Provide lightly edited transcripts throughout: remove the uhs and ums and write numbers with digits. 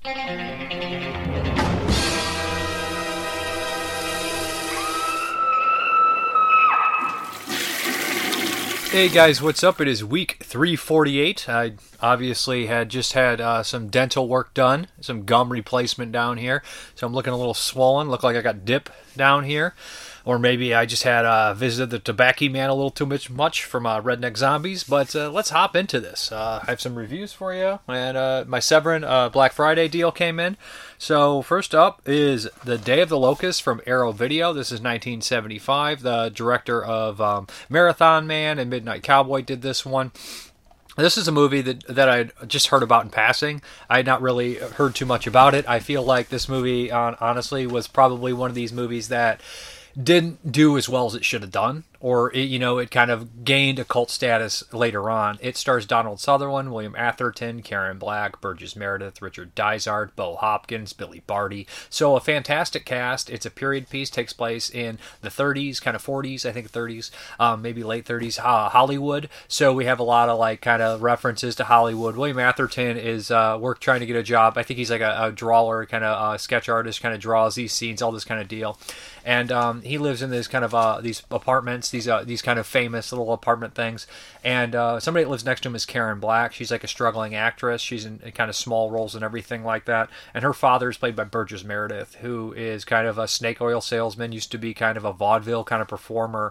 Hey guys, what's up? It is week 348. I obviously had just had some dental work done, some gum replacement down here, so I'm looking a little swollen. Look like I got dip down here, or maybe I just had visited the tobacco man a little too much from Redneck Zombies. But let's hop into this. I have some reviews for you, and my Severin Black Friday deal came in. So first up is The Day of the Locust from Arrow Video. This is 1975. The director of Marathon Man and Midnight Cowboy did this one. This is a movie that I just heard about in passing. I had not really heard too much about it. I feel like this movie, honestly, was probably one of these movies that didn't do as well as it should have done, or it kind of gained a cult status later on. It stars Donald Sutherland, William Atherton, Karen Black, Burgess Meredith, Richard Dysart, Bo Hopkins, Billy Barty. So a fantastic cast. It's a period piece, takes place in the 30s, kind of 40s, I think 30s, maybe late 30s, Hollywood. So we have a lot of kind of references to Hollywood. William Atherton is trying to get a job. I think he's like a drawer, kind of sketch artist, kind of draws these scenes, all this kind of deal. And he lives in this kind of these apartments, these kind of famous little apartment things. And somebody that lives next to him is Karen Black. She's like a struggling actress. She's in kind of small roles and everything like that. And her father is played by Burgess Meredith, who is kind of a snake oil salesman. Used to be kind of a vaudeville kind of performer.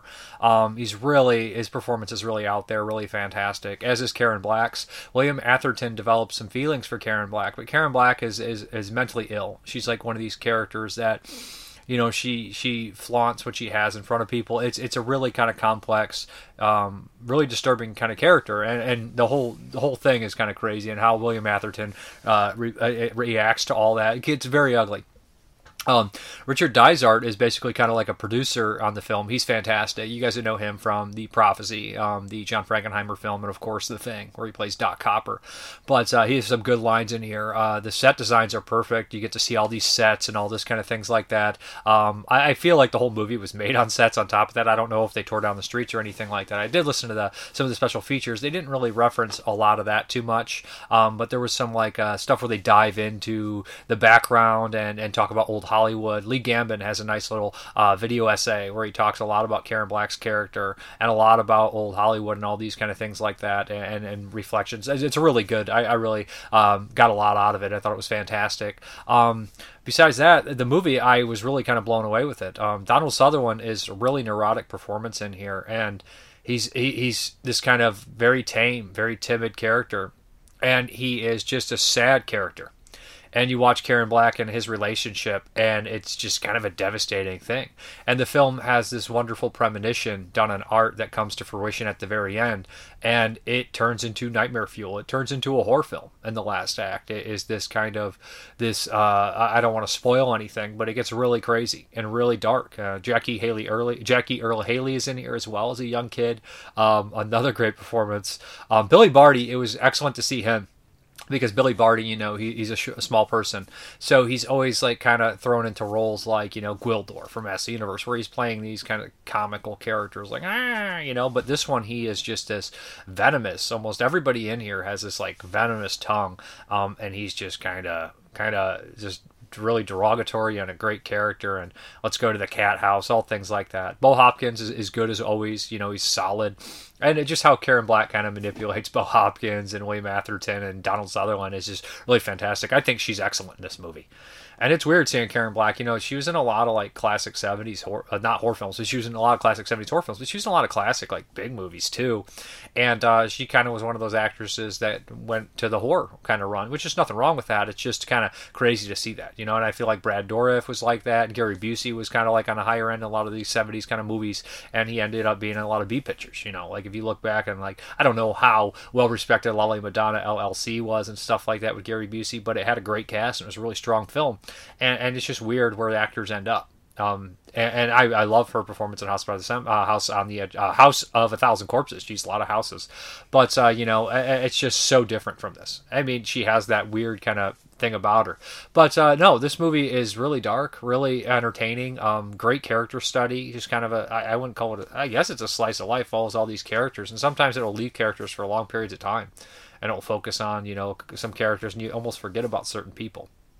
His performance is really out there, really fantastic. As is Karen Black's. William Atherton develops some feelings for Karen Black, but Karen Black is mentally ill. She's like one of these characters that, she flaunts what she has in front of people. It's a really kind of complex, really disturbing kind of character, and the whole thing is kind of crazy, and how William Atherton reacts to all that. It gets very ugly. Richard Dysart is basically kind of like a producer on the film. He's fantastic. You guys know him from The Prophecy, the John Frankenheimer film, and of course The Thing, where he plays Doc Copper. But he has some good lines in here. The set designs are perfect. You get to see all these sets and all this kind of things like that. I feel like the whole movie was made on sets on top of that. I don't know if they tore down the streets or anything like that. I did listen to some of the special features. They didn't really reference a lot of that too much, but there was some stuff where they dive into the background and talk about old Hollywood. Lee Gambin has a nice little video essay where he talks a lot about Karen Black's character and a lot about old Hollywood and all these kind of things like that, and reflections. It's really good. I really got a lot out of it. I thought it was fantastic. Besides that, the movie, I was really kind of blown away with it. Donald Sutherland is a really neurotic performance in here, and he's this kind of very tame, very timid character, and he is just a sad character. And you watch Karen Black and his relationship, and it's just kind of a devastating thing. And the film has this wonderful premonition done on art that comes to fruition at the very end, and it turns into nightmare fuel. It turns into a horror film in the last act. It is this kind of I don't want to spoil anything, but it gets really crazy and really dark. Jackie Earle Haley is in here as well as a young kid. Another great performance. Billy Barty, it was excellent to see him, because Billy Barty, he's a small person, so he's always kind of thrown into roles like Gwildor from Master Universe, where he's playing these kind of comical characters but this one, he is just this venomous. Almost everybody in here has this venomous tongue, and he's just kind of just really derogatory and a great character. And let's go to the cat house, all things like that. Bo Hopkins is good as always. He's solid. And just how Karen Black kind of manipulates Bo Hopkins and William Atherton and Donald Sutherland is just really fantastic. I think she's excellent in this movie. And it's weird seeing Karen Black. She was in a lot of classic 70s not horror films, but she was in a lot of classic 70s horror films, but she was in a lot of classic big movies too. And she kind of was one of those actresses that went to the horror kind of run, which is nothing wrong with that. It's just kind of crazy to see that, and I feel like Brad Dourif was like that, and Gary Busey was kind of on a higher end in a lot of these 70s kind of movies, and he ended up being in a lot of B pictures. If you look back and I don't know how well respected Lolly Madonna LLC was and stuff like that with Gary Busey, but it had a great cast and it was a really strong film. And it's just weird where the actors end up. And I love her performance in House on the Edge, House of a Thousand Corpses. She's a lot of houses, but it's just so different from this. I mean, she has that weird kind of thing about her. But no, this movie is really dark, really entertaining. Great character study. Just kind of I wouldn't call it. I guess it's a slice of life. Follows all these characters, and sometimes it'll leave characters for long periods of time, and it'll focus on some characters, and you almost forget about certain people.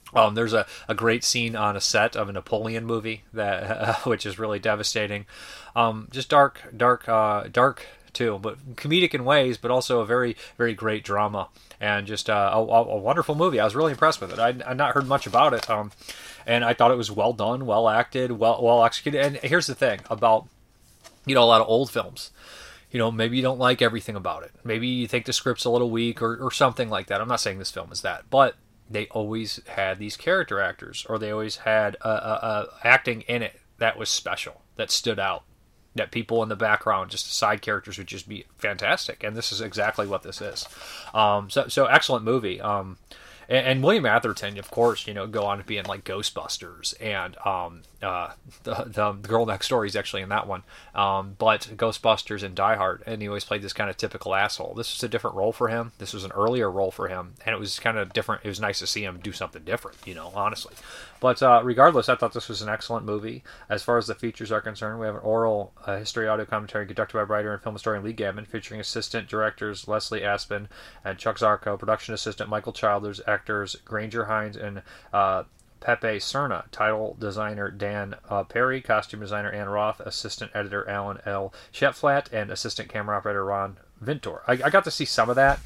There's a great scene on a set of a Napoleon movie that which is really devastating. Just dark too, but comedic in ways, but also a very, very great drama, and just a wonderful movie. I was really impressed with it. I'd not heard much about it, and I thought it was well done, well acted, well executed. And here's the thing about a lot of old films. Maybe you don't like everything about it. Maybe you think the script's a little weak or something like that. I'm not saying this film is that, but they always had these character actors, or they always had acting in it that was special, that stood out, that people in the background, just the side characters, would just be fantastic. And this is exactly what this is. So excellent movie. And William Atherton, of course, go on to be in like Ghostbusters, and the girl next door, he's actually in that one. But Ghostbusters and Die Hard, and he always played this kind of typical asshole. This was a different role for him. This was an earlier role for him, and it was kind of different. It was nice to see him do something different, honestly. But regardless, I thought this was an excellent movie. As far as the features are concerned, we have an oral history audio commentary conducted by writer and film historian Lee Gaiman, featuring assistant directors Leslie Aspin and Chuck Zarko, production assistant Michael Childers, actors Granger Hines and Pepe Cerna, title designer Dan Perry, costume designer Ann Roth, assistant editor Alan L. Shetflat, and assistant camera operator Ron Vintor. I got to see some of that.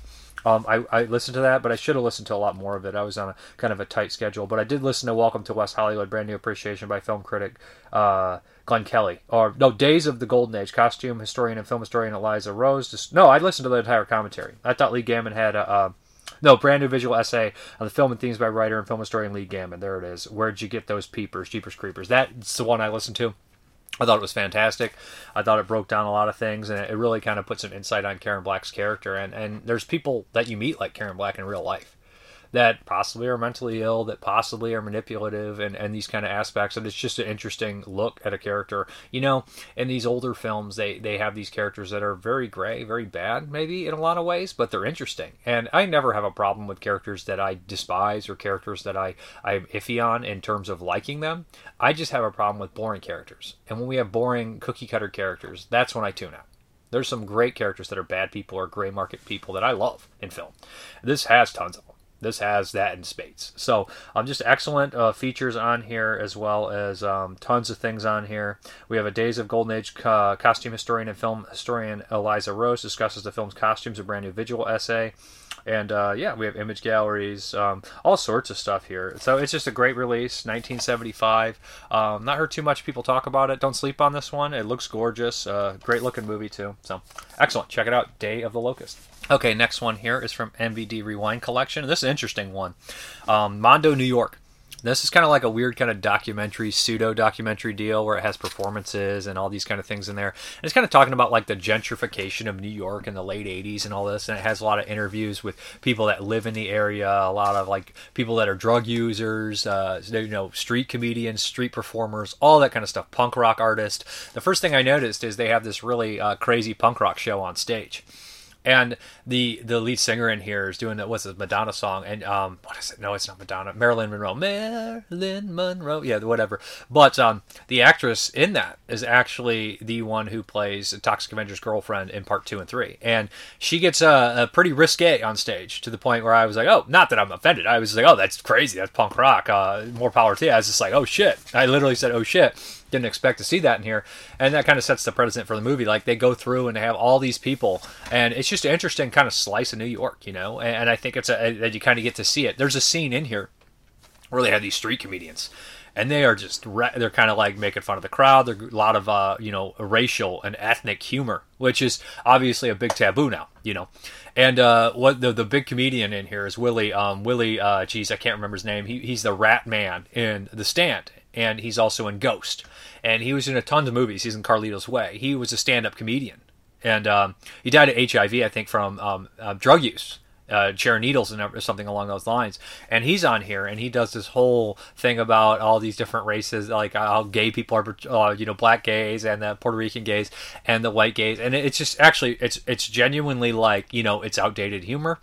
I listened to that, but I should have listened to a lot more of it. I was on a kind of a tight schedule, but I did listen to Welcome to West Hollywood, Brand New Appreciation by film critic Glenn Kelly. Days of the Golden Age, costume historian and film historian Eliza Rose. I listened to the entire commentary. I thought Lee Gaiman had brand new visual essay on the film and themes by writer and film historian Lee Gaiman. There it is. Where'd you get those peepers, Jeepers Creepers? That's the one I listened to. I thought it was fantastic. I thought it broke down a lot of things, and it really kind of put some insight on Karen Black's character. And there's people that you meet like Karen Black in real life that possibly are mentally ill, that possibly are manipulative, and these kind of aspects. And it's just an interesting look at a character. In these older films, they have these characters that are very gray, very bad, maybe in a lot of ways, but they're interesting. And I never have a problem with characters that I despise or characters that I'm iffy on in terms of liking them. I just have a problem with boring characters. And when we have boring cookie-cutter characters, that's when I tune out. There's some great characters that are bad people or gray market people that I love in film. This has tons of them. This has that in spades. So just excellent features on here, as well as tons of things on here. We have a Days of Golden Age costume historian and film historian Eliza Rose discusses the film's costumes, a brand new visual essay. And we have image galleries, all sorts of stuff here. So it's just a great release, 1975. Not heard too much people talk about it. Don't sleep on this one. It looks gorgeous. Great looking movie too. So excellent. Check it out. Day of the Locust. Okay, next one here is from MVD Rewind Collection. This is an interesting one. Mondo, New York. This is kind of like a weird kind of documentary, pseudo-documentary deal where it has performances and all these kind of things in there. And it's kind of talking about like the gentrification of New York in the late 80s and all this. And it has a lot of interviews with people that live in the area, a lot of like people that are drug users, street comedians, street performers, all that kind of stuff, punk rock artists. The first thing I noticed is they have this really crazy punk rock show on stage. And the lead singer in here is doing what's this Madonna song, and what is it? No, it's not Madonna. Marilyn Monroe. Yeah, whatever. But the actress in that is actually the one who plays Toxic Avenger's girlfriend in part 2 and 3, and she gets a pretty risque on stage to the point where I was like, oh, not that I'm offended. I was like, oh, that's crazy. That's punk rock. More power to you. I was just like, oh shit. I literally said, oh shit. Didn't expect to see that in here, and that kind of sets the precedent for the movie. Like they go through and they have all these people, and it's just an interesting kind of slice of New York, and I think it's that you kind of get to see it. There's a scene in here where they have these street comedians, and they are just they're kind of like making fun of the crowd. There's a lot of racial and ethnic humor, which is obviously a big taboo now, And what the big comedian in here is Willie. I can't remember his name. He's the Rat Man in The Stand. And he's also in Ghost. And he was in a ton of movies. He's in Carlito's Way. He was a stand-up comedian. And he died of HIV, I think, from drug use. Sharing needles and something along those lines. And he's on here, and he does this whole thing about all these different races, like how gay people are, black gays and the Puerto Rican gays and the white gays. And it's just, actually, it's genuinely like, it's outdated humor.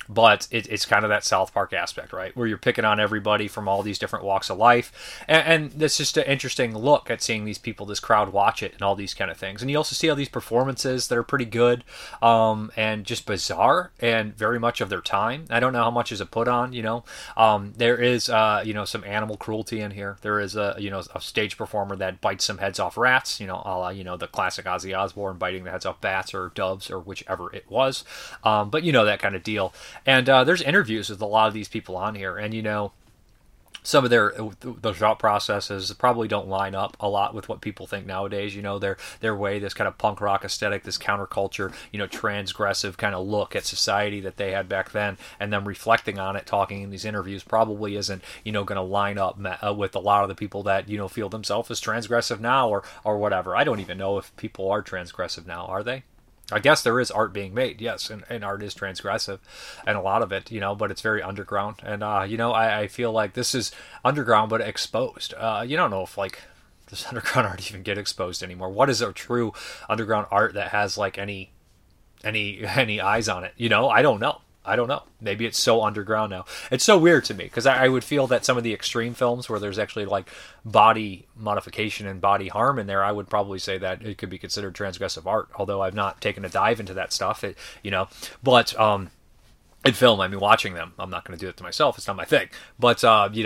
but it's kind of that South Park aspect, right, where you're picking on everybody from all these different walks of life, and that's just an interesting look at seeing these people, this crowd watch it, and all these kind of things. And you also see all these performances that are pretty good, and just bizarre, and very much of their time. I don't know how much is a put on, there is some animal cruelty in here. There is a stage performer that bites some heads off rats, a la the classic Ozzy Osbourne biting the heads off bats or doves or whichever it was, but that kind of deal. And there's interviews with a lot of these people on here, and some of their thought processes probably don't line up a lot with what people think nowadays. Their way, this kind of punk rock aesthetic, this counterculture, transgressive kind of look at society that they had back then, and them reflecting on it, talking in these interviews, probably isn't going to line up with a lot of the people that feel themselves as transgressive now, or whatever. I don't even know if people are transgressive now. Are they? I guess there is art being made, yes, and art is transgressive, and a lot of it, but it's very underground, and I feel like this is underground but exposed. You don't know if does underground art even get exposed anymore? What is a true underground art that has any eyes on it? I don't know. Maybe it's so underground now. It's so weird to me, because I would feel that some of the extreme films where there's actually body modification and body harm in there, I would probably say that it could be considered transgressive art, although I've not taken a dive into that stuff, but in film, watching them, I'm not going to do it to myself. It's not my thing. But,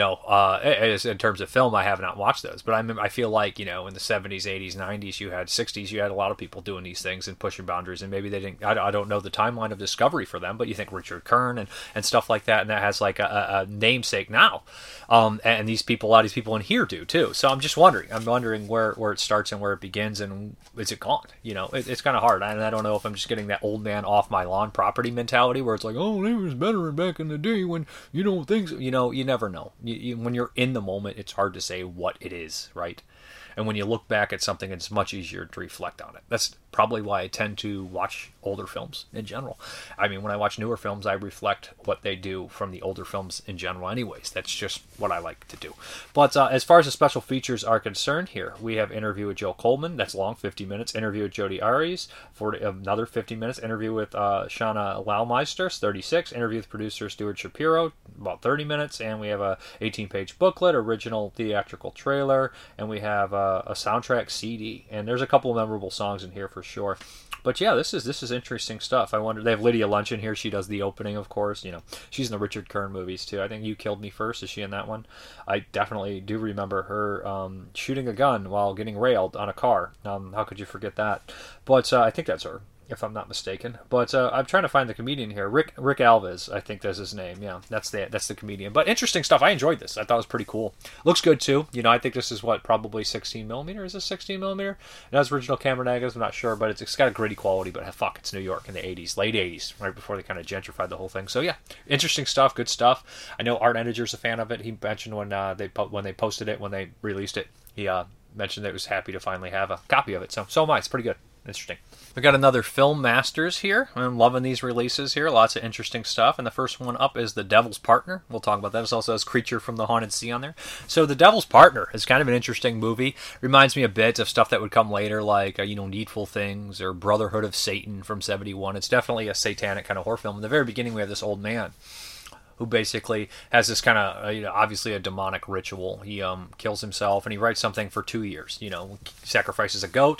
in terms of film, I have not watched those. But I feel like, in the 70s, 80s, 90s, 60s, you had a lot of people doing these things and pushing boundaries. And maybe they didn't, I don't know the timeline of discovery for them, but you think Richard Kern and stuff like that. And that has a namesake now. And a lot of these people in here do too. So I'm just wondering. I'm wondering where it starts and where it begins, and is it gone? It's kind of hard. And I don't know if I'm just getting that old man off my lawn property mentality where it's it was better back in the day when things. You never know. When you're in the moment, it's hard to say what it is, right? And when you look back at something, it's much easier to reflect on it. That's probably why I tend to watch older films in general. When I watch newer films, I reflect what they do from the older films in general anyways. That's just what I like to do. But as far as the special features are concerned here, we have interview with Joe Coleman. That's long, 50 minutes. Interview with Jodi Arias, for another 50 minutes. Interview with Shauna Laumeister, 36. Interview with producer Stuart Shapiro, about 30 minutes. And we have a 18-page booklet, original theatrical trailer, and we have a soundtrack CD. And there's a couple of memorable songs in here for sure. But yeah, this is interesting stuff. I wonder, they have Lydia Lunch in here. She does the opening, of course. She's in the Richard Kern movies too. I think You Killed Me First. Is she in that one? I definitely do remember her shooting a gun while getting railed on a car. How could you forget that? But I think that's her, if I'm not mistaken. But I'm trying to find the comedian here. Rick Alves, I think that's his name. Yeah, that's the comedian. But interesting stuff. I enjoyed this. I thought it was pretty cool. Looks good too. I think this is probably 16 millimeter. Is this 16 millimeter? It has original camera negatives. I'm not sure, but it's got a gritty quality. But fuck, it's New York in the 80s, late 80s, right before they kind of gentrified the whole thing. So yeah, interesting stuff. Good stuff. I know Art Eniger's a fan of it. He mentioned when they posted it, when they released it, he mentioned that he was happy to finally have a copy of it. So am I. It's pretty good. Interesting. We got another Film Masters here. I'm loving these releases here. Lots of interesting stuff. And the first one up is The Devil's Partner. We'll talk about that. It also has Creature from the Haunted Sea on there. So The Devil's Partner is kind of an interesting movie. Reminds me a bit of stuff that would come later, like Needful Things or Brotherhood of Satan from '71. It's definitely a satanic kind of horror film. In the very beginning, we have this old man who basically has this kind of, obviously a demonic ritual. He kills himself, and he writes something for 2 years. Sacrifices a goat.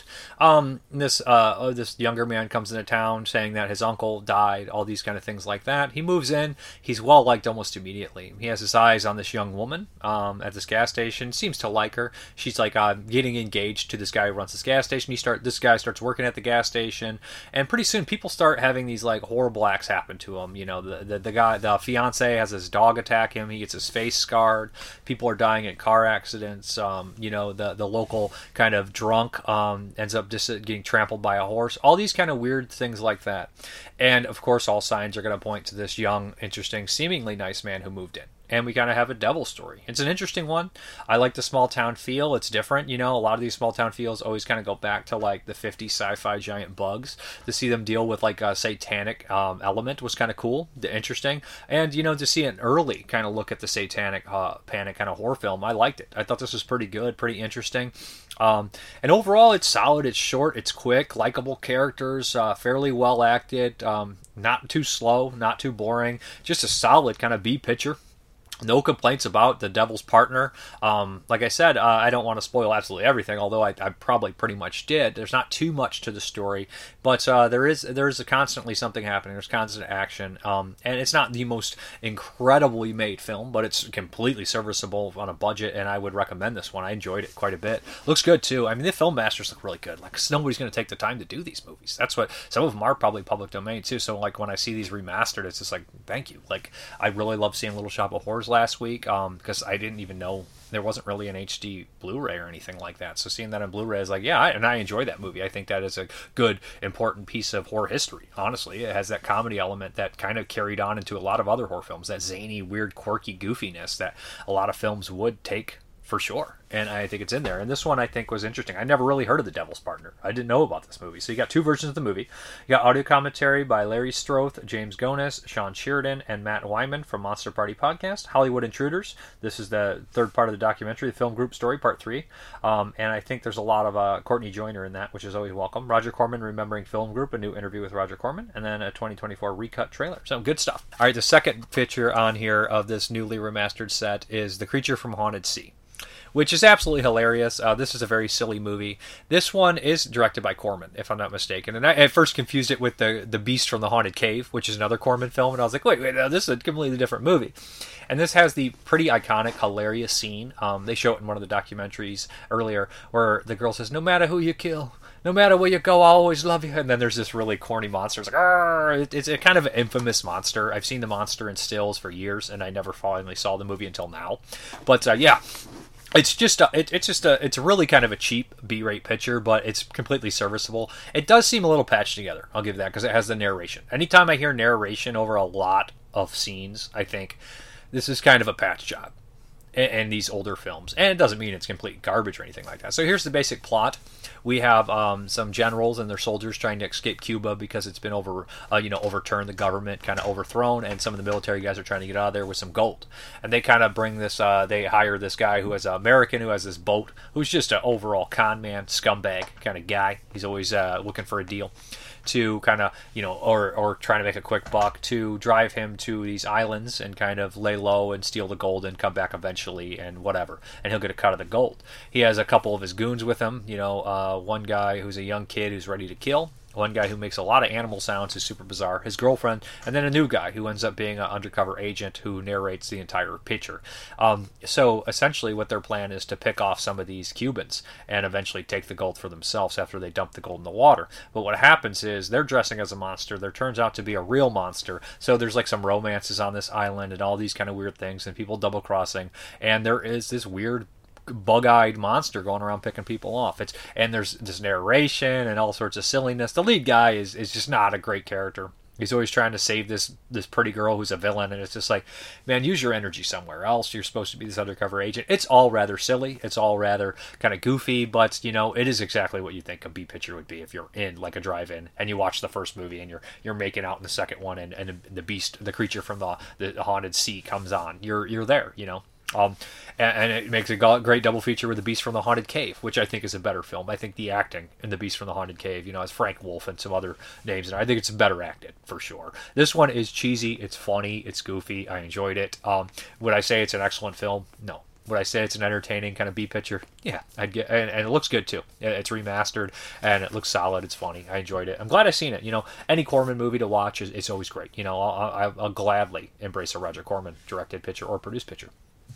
This younger man comes into town saying that his uncle died, all these kind of things like that. He moves in. He's well-liked almost immediately. He has his eyes on this young woman at this gas station. Seems to like her. She's getting engaged to this guy who runs this gas station. This guy starts working at the gas station, and pretty soon people start having these horrible acts happen to him. The fiance has his dog attack him. He gets his face scarred. People are dying in car accidents. The local kind of drunk ends up just getting trampled by a horse. All these kind of weird things like that. And of course, all signs are going to point to this young, interesting, seemingly nice man who moved in. and we kind of have a devil story. It's an interesting one. I like the small town feel. It's different. A lot of these small town feels always kind of go back to like the 50s sci-fi giant bugs. To see them deal with like a satanic element was kind of cool, interesting. And, to see an early kind of look at the satanic panic kind of horror film, I liked it. I thought this was pretty good, pretty interesting. And overall, it's solid, it's short, it's quick, likable characters, fairly well acted, not too slow, not too boring, just a solid kind of B picture. No complaints about the Devil's Partner. Like I said, I don't want to spoil absolutely everything, although I probably pretty much did. There's not too much to the story, but there is constantly something happening. There's constant action, and it's not the most incredibly made film, but it's completely serviceable on a budget, and I would recommend this one. I enjoyed it quite a bit. Looks good, too. I mean, the film masters look really good. Like, nobody's going to take the time to do these movies. That's what, some of them are probably public domain, too, so, like, when I see these remastered, it's just like, thank you. Like, I really love seeing Little Shop of Horrors last week, because I didn't even know there wasn't really an HD Blu-ray or anything like that. So seeing that on Blu-ray is like, yeah, I enjoy that movie. I think that is a good, important piece of horror history, honestly. It has that comedy element that kind of carried on into a lot of other horror films, that zany, weird, quirky goofiness that a lot of films would take for sure. And I think it's in there. And this one I think was interesting. I never really heard of The Devil's Partner. I didn't know about this movie. So you got two versions of the movie. You got audio commentary by Larry Stroth, James Gonis, Sean Sheridan, and Matt Wyman from Monster Party Podcast. Hollywood Intruders. This is the third part of the documentary, the film group story, part 3. And I think there's a lot of Courtney Joyner in that, which is always welcome. Roger Corman, Remembering Film Group, a new interview with Roger Corman, and then a 2024 recut trailer. So good stuff. All right, the second picture on here of this newly remastered set is The Creature from Haunted Sea, which is absolutely hilarious. This is a very silly movie. This one is directed by Corman, if I'm not mistaken. And I at first confused it with the Beast from the Haunted Cave, which is another Corman film. And I was like, wait, no, this is a completely different movie. And this has the pretty iconic, hilarious scene. They show it in one of the documentaries earlier, where the girl says, "No matter who you kill, no matter where you go, I'll always love you." And then there's this really corny monster. It's like, "Arr!" It's a kind of an infamous monster. I've seen the monster in stills for years, and I never finally saw the movie until now. But yeah. It's a really kind of a cheap B-rate picture, but it's completely serviceable. It does seem a little patched together. I'll give that, because it has the narration. Anytime I hear narration over a lot of scenes, I think this is kind of a patch job in these older films. And it doesn't mean it's complete garbage or anything like that. So here's the basic plot. We have some generals and their soldiers trying to escape Cuba because it's been overturned, the government kind of overthrown, and some of the military guys are trying to get out of there with some gold. And they kind of bring this, they hire this guy who is an American who has this boat, who's just an overall con man, scumbag kind of guy. He's always looking for a deal to kind of, or trying to make a quick buck, to drive him to these islands and kind of lay low and steal the gold and come back eventually and whatever. And he'll get a cut of the gold. He has a couple of his goons with him, one guy who's a young kid who's ready to kill, one guy who makes a lot of animal sounds, who's super bizarre, his girlfriend, and then a new guy who ends up being an undercover agent who narrates the entire picture. So essentially what their plan is to pick off some of these Cubans and eventually take the gold for themselves after they dump the gold in the water. But what happens is they're dressing as a monster. There turns out to be a real monster. So there's like some romances on this island and all these kind of weird things and people double-crossing. And there is this weird bug-eyed monster going around picking people off. And there's this narration and all sorts of silliness. The lead guy is just not a great character. He's always trying to save this pretty girl who's a villain, and it's just like, man, use your energy somewhere else. You're supposed to be this undercover agent. It's all rather silly. It's all rather kind of goofy, but it is exactly what you think a B picture would be if you're in like a drive-in and you watch the first movie and you're making out in the second one, and the beast, the creature from the haunted sea comes on. You're there, and it makes a great double feature with The Beast from the Haunted Cave, which I think is a better film. I think the acting in The Beast from the Haunted Cave, has Frank Wolf and some other names, and I think it's better acted, for sure. This one is cheesy, it's funny, it's goofy, I enjoyed it. Would I say it's an excellent film? No. Would I say it's an entertaining kind of B picture? Yeah, I'd get, and it looks good too. It's remastered and it looks solid. It's funny. I enjoyed it. I'm glad I've seen it. Any Corman movie to watch is always great. I'll gladly embrace a Roger Corman directed picture or produced picture.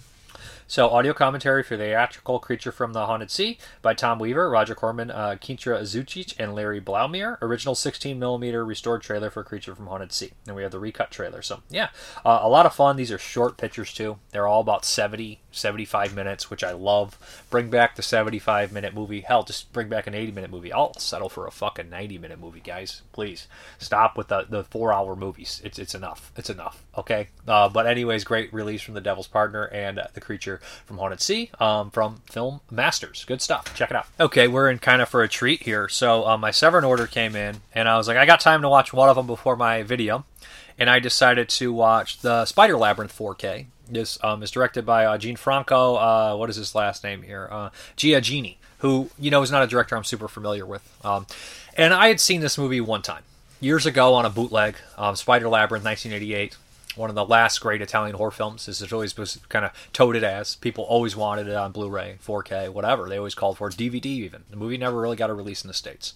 So, audio commentary for Theatrical Creature from the Haunted Sea by Tom Weaver, Roger Corman, Kintra Zucic, and Larry Blaumier. Original 16mm restored trailer for Creature from Haunted Sea. And we have the recut trailer. So, yeah, a lot of fun. These are short pictures, too. They're all about 70 75 minutes, which I love. Bring back the 75-minute movie. Hell, just bring back an 80-minute movie. I'll settle for a fucking 90-minute movie, guys. Please stop with the 4-hour movies. It's enough. It's enough. Okay. But anyways, great release from The Devil's Partner and The Creature from Haunted Sea from Film Masters. Good stuff. Check it out. Okay, we're in kind of for a treat here. So my Severin order came in, and I was like, I got time to watch one of them before my video, and I decided to watch the Spider Labyrinth 4K. This is directed by Gianfranco, what is his last name here? Giacchini, who, is not a director I'm super familiar with. And I had seen this movie one time, years ago on a bootleg, Spider Labyrinth, 1988. One of the last great Italian horror films. This is always was kind of touted as. People always wanted it on Blu-ray, 4K, whatever. They always called for it, DVD even. The movie never really got a release in the States.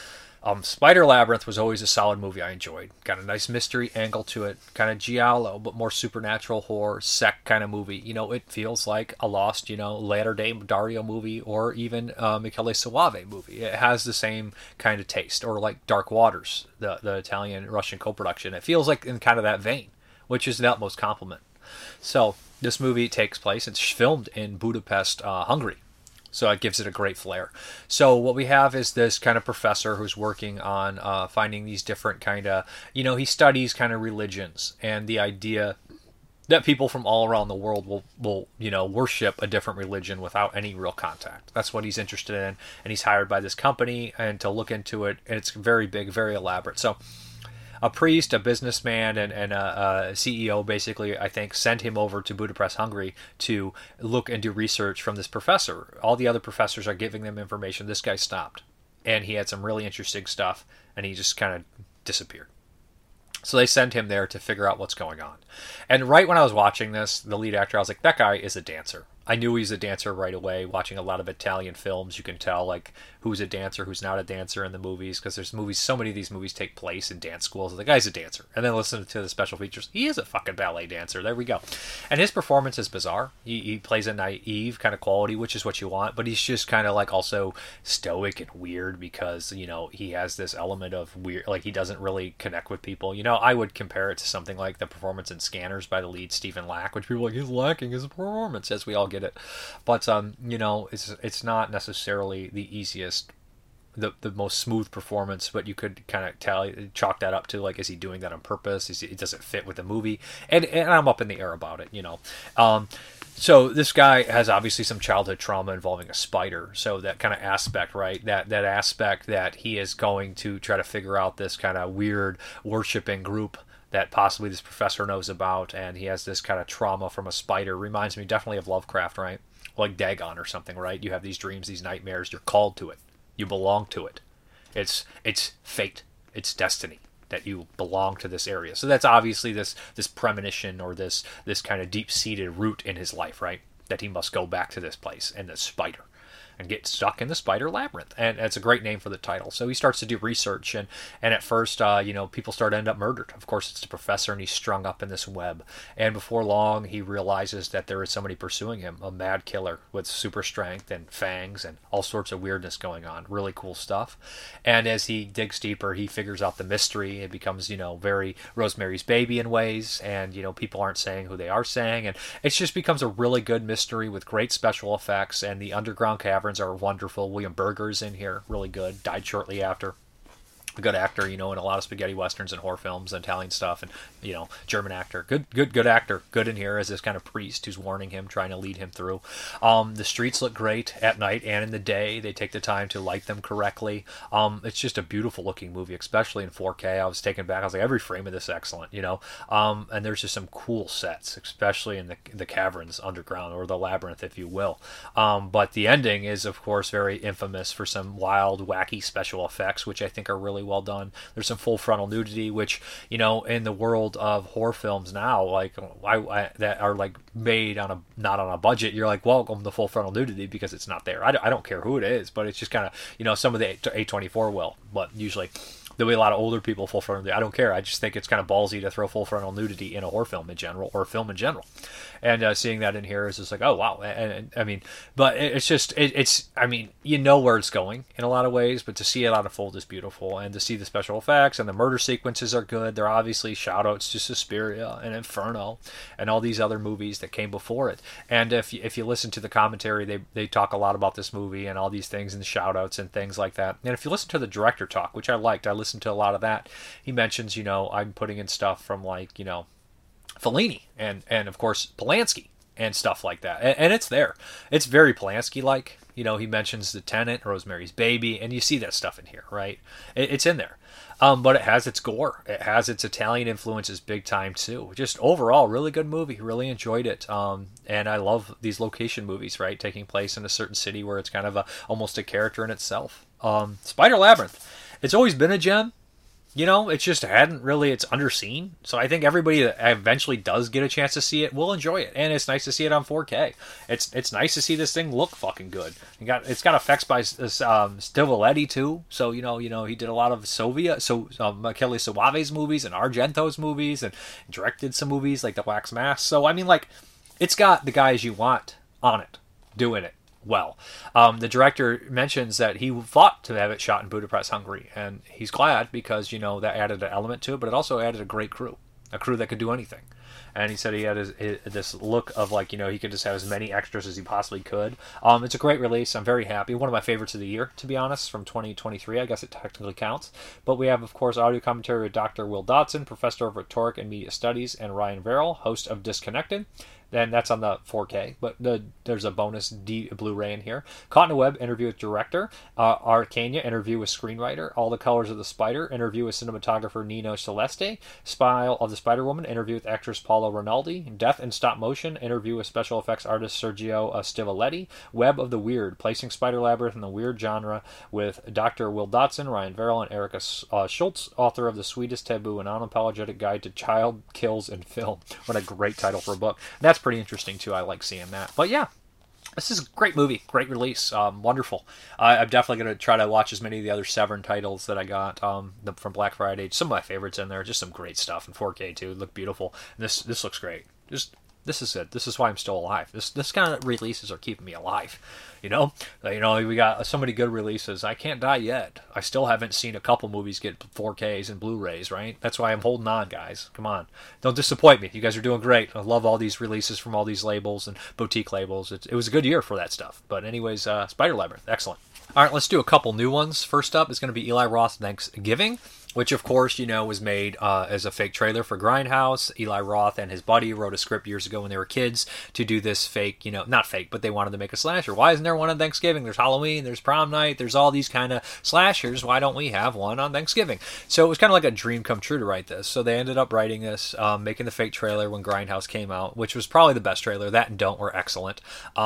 Spider Labyrinth was always a solid movie I enjoyed. Got a nice mystery angle to it. Kind of giallo, but more supernatural horror, sect kind of movie. It feels like a lost, latter-day Dario movie or even Michele Soavi movie. It has the same kind of taste. Or like Dark Waters, the Italian-Russian co-production. It feels like in kind of that vein, which is the utmost compliment. So this movie takes place, it's filmed in Budapest, Hungary. So it gives it a great flair. So what we have is this kind of professor who's working on finding these different kind of, he studies kind of religions and the idea that people from all around the world will worship a different religion without any real contact. That's what he's interested in, and he's hired by this company and to look into it, and it's very big, very elaborate. So a priest, a businessman, and a CEO, basically, I think, sent him over to Budapest, Hungary, to look and do research from this professor. All the other professors are giving them information. This guy stopped, and he had some really interesting stuff, and he just kind of disappeared. So they send him there to figure out what's going on. And right when I was watching this, the lead actor, I was like, that guy is a dancer. I knew he's a dancer right away. Watching a lot of Italian films, you can tell like who's a dancer, who's not a dancer in the movies, because there's movies. So many of these movies take place in dance schools. The guy's a dancer, and then listen to the special features. He is a fucking ballet dancer. There we go. And his performance is bizarre. He plays a naive kind of quality, which is what you want, but he's just kind of like also stoic and weird because he has this element of weird. Like he doesn't really connect with people. I would compare it to something like the performance in Scanners by the lead Stephen Lack, which people are like he's lacking his performance, as we all get it. But it's not necessarily the easiest, the most smooth performance, but you could kind of chalk that up to like, is he doing that on purpose? It doesn't fit with the movie, and I'm up in the air about it, So this guy has obviously some childhood trauma involving a spider. So that kind of aspect, right? That aspect that he is going to try to figure out this kind of weird worshiping group that possibly this professor knows about, and he has this kind of trauma from a spider. Reminds me definitely of Lovecraft, right? Like Dagon or something, right? You have these dreams, these nightmares. You're called to it. You belong to it. It's fate. It's destiny that you belong to this area. So that's obviously this premonition or this kind of deep-seated root in his life, right? That he must go back to this place and the spider and get stuck in the Spider Labyrinth. And it's a great name for the title. So he starts to do research, and at first, people start to end up murdered. Of course, it's the professor, and he's strung up in this web. And before long, he realizes that there is somebody pursuing him, a mad killer with super strength and fangs and all sorts of weirdness going on. Really cool stuff. And as he digs deeper, he figures out the mystery. It becomes, very Rosemary's Baby in ways, and, people aren't saying who they are saying. And it just becomes a really good mystery with great special effects, and the underground caverns are wonderful. William Berger's in here, really good. Died shortly after. A good actor, in a lot of spaghetti westerns and horror films and Italian stuff, and German actor, good actor, good in here as this kind of priest who's warning him, trying to lead him through. The streets look great at night and in the day. They take the time to light them correctly. It's just a beautiful looking movie, especially in 4K. I was taken back. I was like, every frame of this excellent, and there's just some cool sets, especially in the caverns underground, or the labyrinth, if you will. But the ending is, of course, very infamous for some wild, wacky special effects, which I think are really well done. There's some full frontal nudity, which in the world of horror films now, like that are like made on not on a budget, you're like, welcome to full frontal nudity because it's not there. I don't care who it is, but it's just kind of some of the A24 will, but usually There'll be a lot of older people full frontal nudity. I don't care. I just think it's kind of ballsy to throw full frontal nudity in a horror film in general, or a film in general. And seeing that in here is just like, oh wow. And I mean, but it's just it's. I mean, you know where it's going in a lot of ways, but to see it unfold is beautiful, and to see the special effects and the murder sequences are good. They're obviously shout outs to Suspiria and Inferno and all these other movies that came before it. And if you listen to the commentary, they talk a lot about this movie and all these things and the shout outs and things like that. And if you listen to the director talk, which I liked, I listened to a lot of that. He mentions, I'm putting in stuff from like, Fellini and of course Polanski and stuff like that. And it's there. It's very Polanski-like. He mentions The Tenant, Rosemary's Baby, and you see that stuff in here, right? It's in there. But it has its gore. It has its Italian influences big time too. Just overall, really good movie. Really enjoyed it. And I love these location movies, right? Taking place in a certain city where it's kind of almost a character in itself. Spider Labyrinth. It's always been a gem. It's just it's underseen. So I think everybody that eventually does get a chance to see it will enjoy it. And it's nice to see it on 4K. It's nice to see this thing look fucking good. It's got effects by Stivoletti too. So, he did a lot of Michele Soave's movies and Argento's movies and directed some movies like The Wax Mask. So, I mean, it's got the guys you want on it doing it well. The director mentions that he fought to have it shot in Budapest, Hungary, and he's glad because that added an element to it, but it also added a great crew, a crew that could do anything. And he said he had this look of he could just have as many extras as he possibly could. It's a great release. I'm very happy. One of my favorites of the year, to be honest, from 2023. I guess it technically counts. But we have, of course, audio commentary with Dr. Will Dodson, professor of rhetoric and media studies, and Ryan Verrill, host of Disconnected. Then that's on the 4K, but there's a bonus Blu-ray in here. Caught in a Web, interview with director. Arcania, interview with screenwriter. All the Colors of the Spider, interview with cinematographer Nino Celeste. Smile of the Spider-Woman, interview with actress Paula Rinaldi. Death in Stop Motion, interview with special effects artist Sergio Stivoletti. Web of the Weird, placing Spider Labyrinth in the weird genre with Dr. Will Dodson, Ryan Verrill, and Erica Schultz, author of The Sweetest Taboo, an unapologetic guide to child kills in film. What a great title for a book. And that's pretty interesting too. I like seeing that. But yeah, this is a great movie, great release, wonderful. I'm definitely going to try to watch as many of the other Severin titles that I got from Black Friday. Some of my favorites in there, just some great stuff in 4K too. Look beautiful. And this looks great. This is it. This is why I'm still alive. This kind of releases are keeping me alive. We got so many good releases. I can't die yet. I still haven't seen a couple movies get 4Ks and Blu-rays, right? That's why I'm holding on, guys. Come on. Don't disappoint me. You guys are doing great. I love all these releases from all these labels and boutique labels. It was a good year for that stuff. But anyways, Spider Labyrinth. Excellent. All right, let's do a couple new ones. First up is going to be Eli Roth Thanksgiving, which, of course, was made as a fake trailer for Grindhouse. Eli Roth and his buddy wrote a script years ago when they were kids to do this fake, not fake, but they wanted to make a slasher. Why isn't there one on Thanksgiving? There's Halloween, there's prom night, there's all these kind of slashers. Why don't we have one on Thanksgiving? So it was kind of like a dream come true to write this. So they ended up writing this, making the fake trailer when Grindhouse came out, which was probably the best trailer. That and Don't were excellent.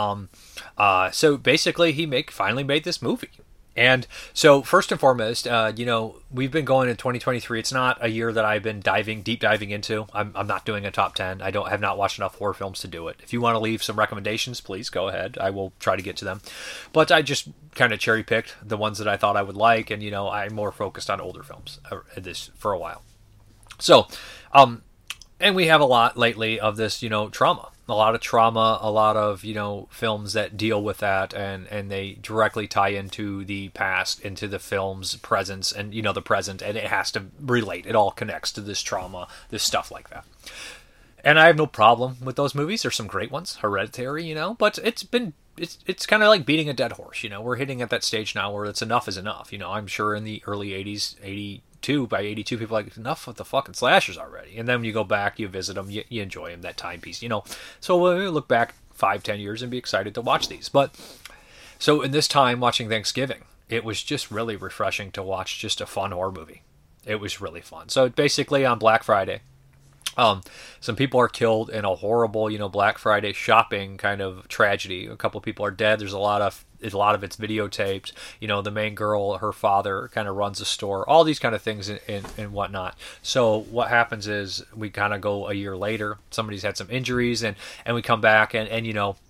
So basically, he finally made this movie. And so, first and foremost, we've been going in 2023. It's not a year that I've been deep diving into. I'm not doing a top 10. I have not watched enough horror films to do it. If you want to leave some recommendations, please go ahead. I will try to get to them. But I just kind of cherry picked the ones that I thought I would like, and I'm more focused on older films this for a while. So, and we have a lot lately of this, trauma. A lot of trauma, a lot of, films that deal with that, and they directly tie into the past, into the film's presence, and, the present, and it has to relate. It all connects to this trauma, this stuff like that. And I have no problem with those movies. There's some great ones, Hereditary, but it's kind of like beating a dead horse, We're hitting at that stage now where it's enough is enough. I'm sure in the early 80s, by 82, people are like, enough with the fucking slashers already. And then when you go back, you visit them, you enjoy them, that timepiece, So we'll look back 5-10 years and be excited to watch these. But so in this time watching Thanksgiving, it was just really refreshing to watch just a fun horror movie. It was really fun. So basically on Black Friday, some people are killed in a horrible, Black Friday shopping kind of tragedy. A couple of people are dead. There's a lot of it's videotaped. The main girl, her father kind of runs a store, all these kind of things and whatnot. So what happens is we kind of go a year later, somebody's had some injuries and we come back and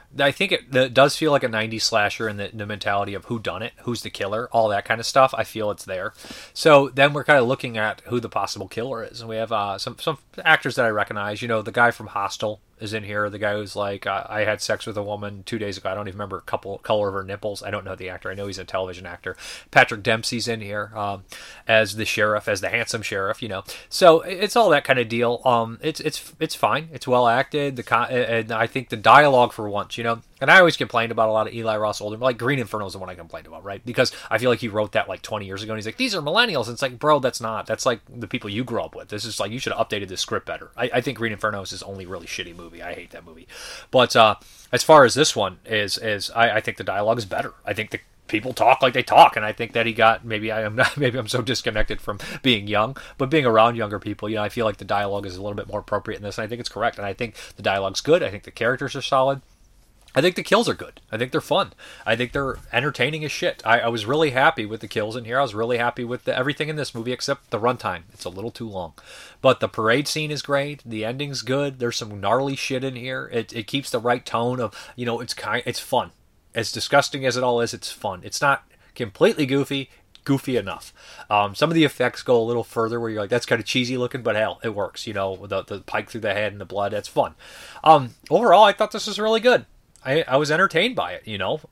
I think it does feel like a '90s slasher in the mentality of who done it, who's the killer, all that kind of stuff. I feel it's there. So then we're kind of looking at who the possible killer is, and we have some actors that I recognize. You know, the guy from Hostel is in here. The guy who's like, I had sex with a woman 2 days ago. I don't even remember color of her nipples. I don't know the actor. I know he's a television actor. Patrick Dempsey's in here as the sheriff, as the handsome sheriff. You know, so it's all that kind of deal. It's fine. It's well acted. And I think the dialogue for once, you know. And I always complained about a lot of Eli Roth older, like Green Inferno is the one I complained about, right? Because I feel like he wrote that like 20 years ago, and he's like, these are millennials. And it's like, bro, that's like the people you grew up with. This is like, you should have updated this script better. I think Green Inferno is his only really shitty movie. I hate that movie. But as far as this one is I think the dialogue is better. I think the people talk like they talk, and I think that he got maybe I'm so disconnected from being young, but being around younger people, you know, I feel like the dialogue is a little bit more appropriate in this, and I think it's correct. And I think the dialogue's good. I think the characters are solid. I think the kills are good. I think they're fun. I think they're entertaining as shit. I was really happy with the kills in here. I was really happy with everything in this movie except the runtime. It's a little too long. But the parade scene is great. The ending's good. There's some gnarly shit in here. It keeps the right tone of, you know, it's fun. As disgusting as it all is, it's fun. It's not completely goofy enough. Some of the effects go a little further where you're like, that's kind of cheesy looking, but hell, it works. You know, the pike through the head and the blood, that's fun. Overall, I thought this was really good. I was entertained by it, you know.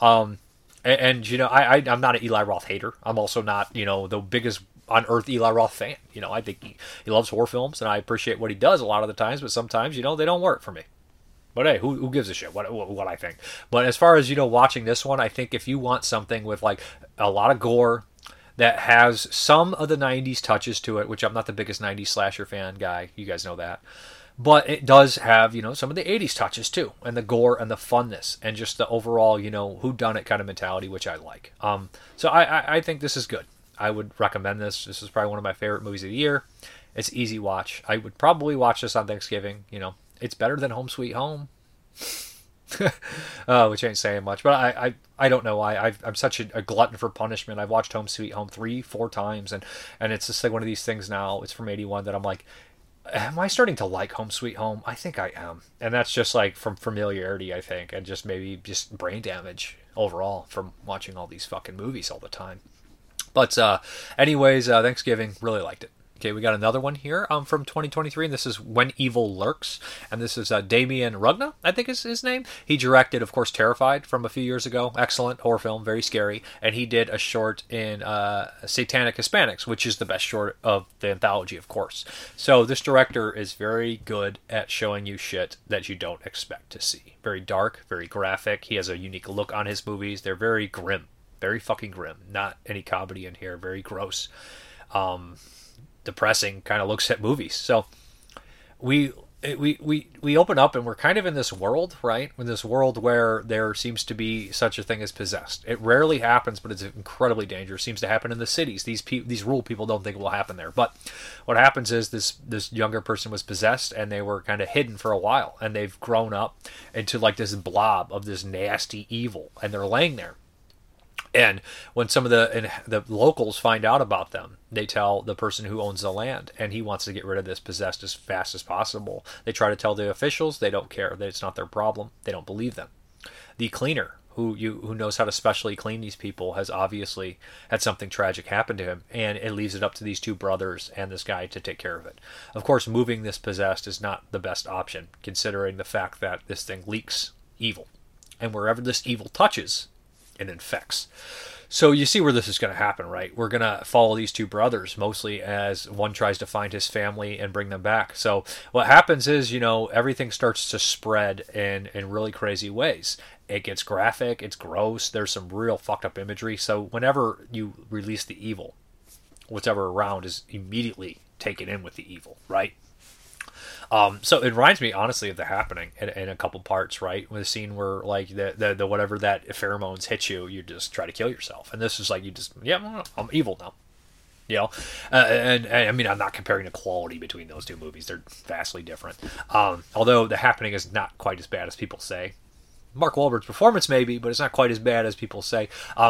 And you know, I'm not an Eli Roth hater. I'm also not, you know, the biggest on earth Eli Roth fan. You know, I think he loves horror films, and I appreciate what he does a lot of the times, but sometimes, you know, they don't work for me. But hey, who gives a shit what I think? But as far as, you know, watching this one, I think if you want something with like a lot of gore that has some of the 90s touches to it, which I'm not the biggest 90s slasher fan guy, you guys know that. But it does have, you know, some of the 80s touches too, and the gore and the funness and just the overall, you know, whodunit kind of mentality, which I like. So I think this is good. I would recommend this. This is probably one of my favorite movies of the year. It's easy watch. I would probably watch this on Thanksgiving. You know, it's better than Home Sweet Home. Which ain't saying much, but I don't know why. I'm such a glutton for punishment. I've watched Home Sweet Home 3-4 times, and it's just like one of these things now. It's from '81 that I'm like, am I starting to like Home Sweet Home? I think I am. And that's just like from familiarity, I think, and just maybe just brain damage overall from watching all these fucking movies all the time. But anyways, Thanksgiving, really liked it. Okay, we got another one here from 2023, and this is When Evil Lurks, and this is Damien Rugna, I think is his name. He directed, of course, Terrified from a few years ago. Excellent horror film, very scary, and he did a short in Satanic Hispanics, which is the best short of the anthology, of course. So this director is very good at showing you shit that you don't expect to see. Very dark, very graphic. He has a unique look on his movies. They're very grim, very fucking grim. Not any comedy in here, very gross. Depressing kind of looks at movies. So we open up and we're kind of in this world, right? In this world where there seems to be such a thing as possessed. It rarely happens, but it's incredibly dangerous. It seems to happen in the cities. These rural people don't think it will happen there. But what happens is this younger person was possessed, and they were kind of hidden for a while, and they've grown up into like this blob of this nasty evil, and they're laying there. And when some of the locals find out about them, they tell the person who owns the land, and he wants to get rid of this possessed as fast as possible. They try to tell the officials. They don't care. It's not their problem. They don't believe them. The cleaner, who knows how to specially clean these people, has obviously had something tragic happen to him, and it leaves it up to these two brothers and this guy to take care of it. Of course, moving this possessed is not the best option, considering the fact that this thing leaks evil. And wherever this evil touches, it infects. So you see where this is going to happen, right? We're going to follow these two brothers, mostly as one tries to find his family and bring them back. So what happens is, you know, everything starts to spread in really crazy ways. It gets graphic, it's gross, there's some real fucked up imagery. So whenever you release the evil, whatever around is immediately taken in with the evil, right? So it reminds me, honestly, of The Happening in a couple parts, right? With a scene where, like, the whatever that pheromones hit you, you just try to kill yourself. And this is like, I'm evil now. You know? And I mean, I'm not comparing the quality between those two movies. They're vastly different. Although The Happening is not quite as bad as people say. Mark Wahlberg's performance maybe, but it's not quite as bad as people say.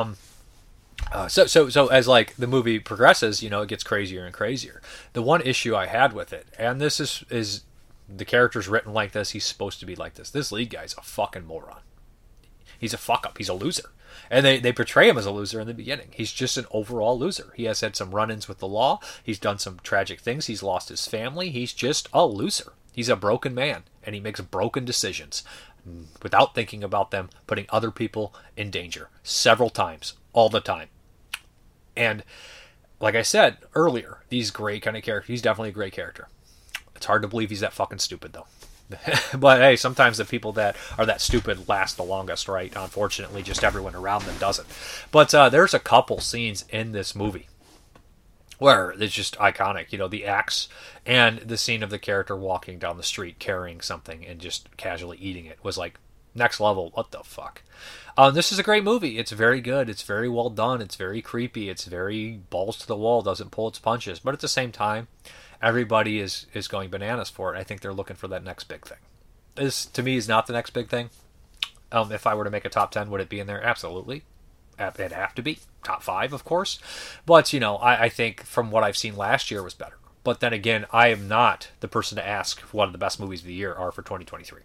So as like the movie progresses, you know, it gets crazier and crazier. The one issue I had with it, and this is the character's written like this, he's supposed to be like this. This lead guy's a fucking moron. He's a fuck up. He's a loser. And they portray him as a loser in the beginning. He's just an overall loser. He has had some run-ins with the law. He's done some tragic things. He's lost his family. He's just a loser. He's a broken man, and he makes broken decisions without thinking about them, putting other people in danger several times, all the time. And like I said earlier, these great kind of characters. He's definitely a great character. It's hard to believe he's that fucking stupid, though. But hey, sometimes the people that are that stupid last the longest, right? Unfortunately, just everyone around them doesn't. But there's a couple scenes in this movie where it's just iconic. You know, the axe and the scene of the character walking down the street carrying something and just casually eating it was like next level. What the fuck? This is a great movie. It's very good. It's very well done. It's very creepy. It's very balls to the wall. Doesn't pull its punches. But at the same time, everybody is going bananas for it. I think they're looking for that next big thing. This, to me, is not the next big thing. If I were to make a top 10, would it be in there? Absolutely. It'd have to be. Top 5, of course. But, you know, I think from what I've seen last year was better. But then again, I am not the person to ask what the best movies of the year are for 2023.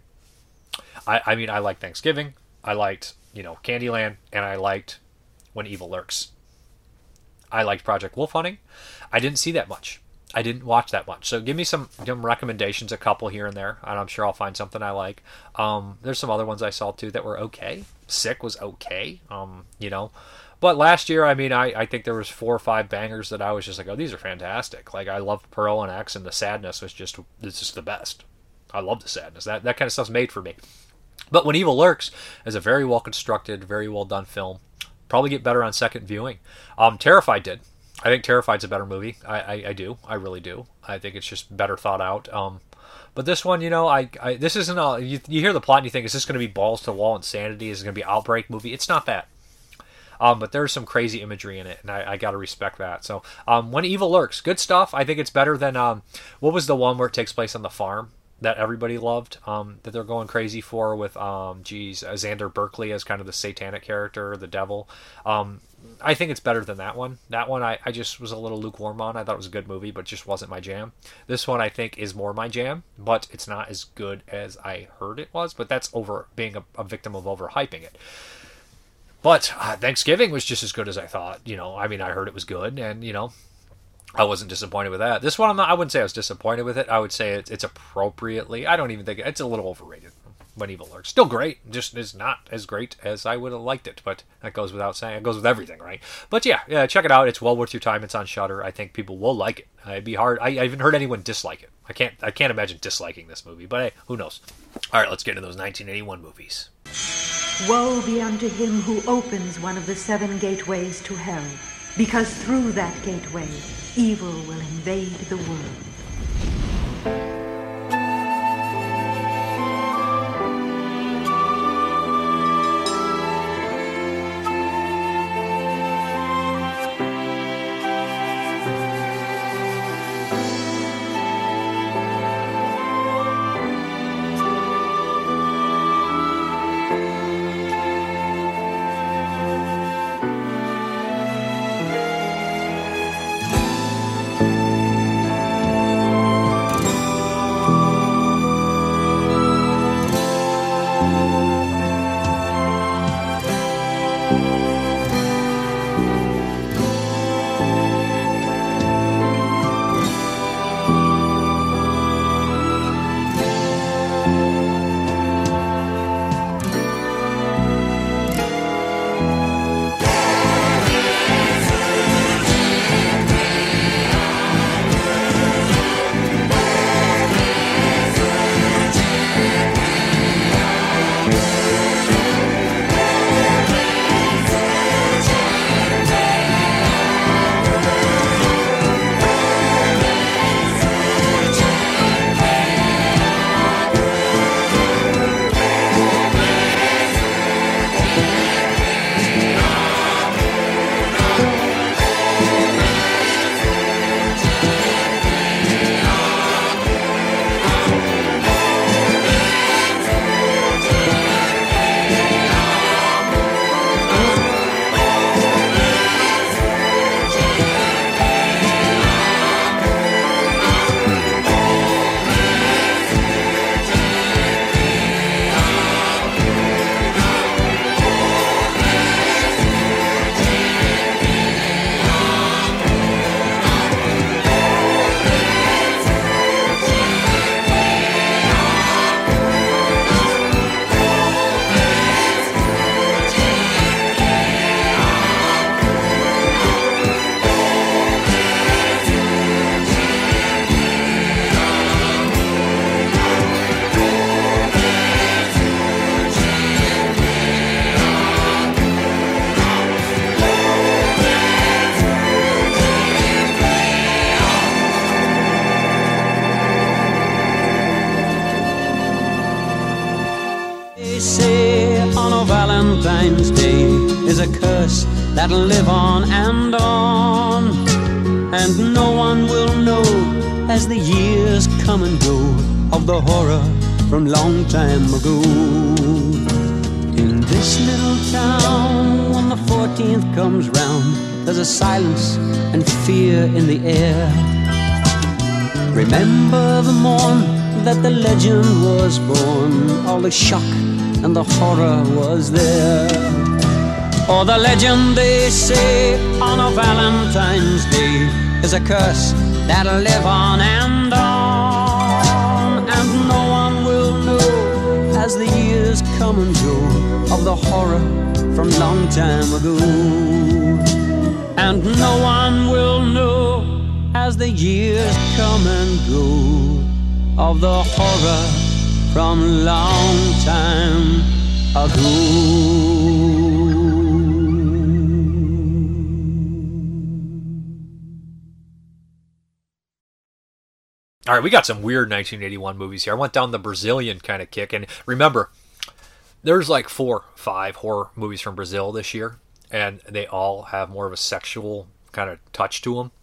I mean, I like Thanksgiving. I liked, you know, Candyland. And I liked When Evil Lurks. I liked Project Wolf Hunting. I didn't see that much. I didn't watch that much. So give me some recommendations, a couple here and there, and I'm sure I'll find something I like. There's some other ones I saw, too, that were okay. Sick was okay, you know. But last year, I mean, I think there was 4 or 5 bangers that I was just like, oh, these are fantastic. Like, I love Pearl and X, and the sadness was just, it's just the best. I love the sadness. That kind of stuff's made for me. But When Evil Lurks is a very well-constructed, very well-done film. Probably get better on second viewing. Terrified did. I think Terrified's a better movie. I do. I really do. I think it's just better thought out. But this one, you know, this isn't a... You hear the plot and you think, is this going to be balls to the wall insanity? Is it going to be an Outbreak movie? It's not that. But there's some crazy imagery in it, and I got to respect that. So, When Evil Lurks, good stuff. I think it's better than... what was the one where it takes place on the farm that everybody loved? That they're going crazy for with, Xander Berkeley as kind of the satanic character, the devil. I think it's better than that one. That one I just was a little lukewarm on. I thought it was a good movie, but it just wasn't my jam. This one I think is more my jam, but it's not as good as I heard it was. But that's over being a victim of overhyping it. But Thanksgiving was just as good as I thought. You know, I mean, I heard it was good, and you know, I wasn't disappointed with that. This one, I wouldn't say I was disappointed with it. I would say it's appropriately. I don't even think it's a little overrated. When Evil Lurks, still great, just is not as great as I would have liked it. But that goes without saying. It goes with everything, right? But yeah, check it out. It's well worth your time. It's on Shudder. I think people will like it. It'd be hard. I haven't heard anyone dislike it. I can't imagine disliking this movie. But hey, who knows? All right, let's get into those 1981 movies. Woe be unto him who opens one of the 7 gateways to hell, because through that gateway, evil will invade the world. a Valentine's Day is a curse that'll live on and on. And no one will know as the years come and go of the horror from long time ago. In this little town, when the 14th comes round, there's a silence and fear in the air. Remember the morn that the legend was born, all the shock and the horror was there. Oh, the legend, they say, on a Valentine's Day is a curse that'll live on and on. And no one will know as the years come and go of the horror from long time ago. And no one will know as the years come and go of the horror from long time ago. All right, we got some weird 1981 movies here. I went down the Brazilian kind of kick, and remember, there's like 4 or 5 horror movies from Brazil this year, and they all have more of a sexual kind of touch to them.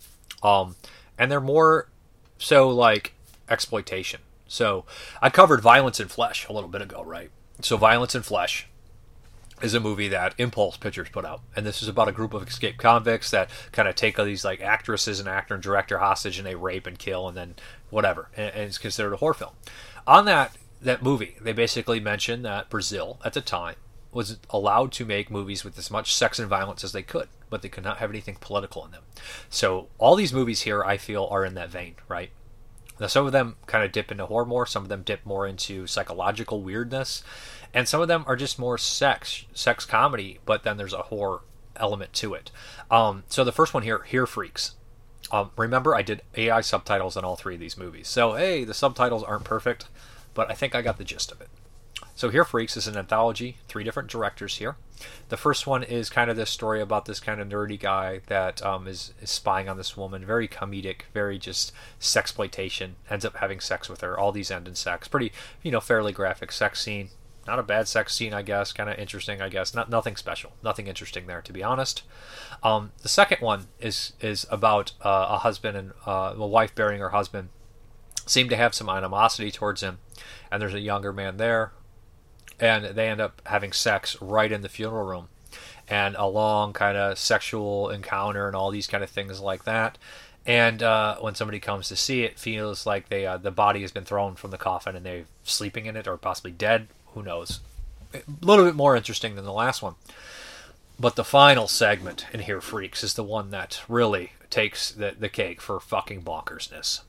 And they're more so like exploitation. So I covered Violence in Flesh a little bit ago, right? So Violence in Flesh is a movie that Impulse Pictures put out, and this is about a group of escaped convicts that kind of take all these like actresses and actor and director hostage, and they rape and kill, and then whatever, and it's considered a horror film. On that movie, they basically mentioned that Brazil at the time was allowed to make movies with as much sex and violence as they could, but they could not have anything political in them. So all these movies here, I feel, are in that vein, right? Now, some of them kind of dip into horror more, some of them dip more into psychological weirdness, and some of them are just more sex comedy, but then there's a horror element to it. So the first one here, Here Freaks. Remember, I did AI subtitles on all 3 of these movies. So, hey, the subtitles aren't perfect, but I think I got the gist of it. So Here Freaks is an anthology, 3 different directors here. The first one is kind of this story about this kind of nerdy guy that is spying on this woman. Very comedic, very just sexploitation. Ends up having sex with her. All these end in sex. Pretty, fairly graphic sex scene. Not a bad sex scene, I guess. Kind of interesting, I guess. Nothing special. Nothing interesting there, to be honest. The second one is about a husband and a wife burying her husband. Seem to have some animosity towards him. And there's a younger man there. And they end up having sex right in the funeral room. And a long kind of sexual encounter and all these kind of things like that. And when somebody comes to see it, feels like the body has been thrown from the coffin and they're sleeping in it or possibly dead. Who knows? A little bit more interesting than the last one. But the final segment in Here Freaks is the one that really takes the cake for fucking bonkersness.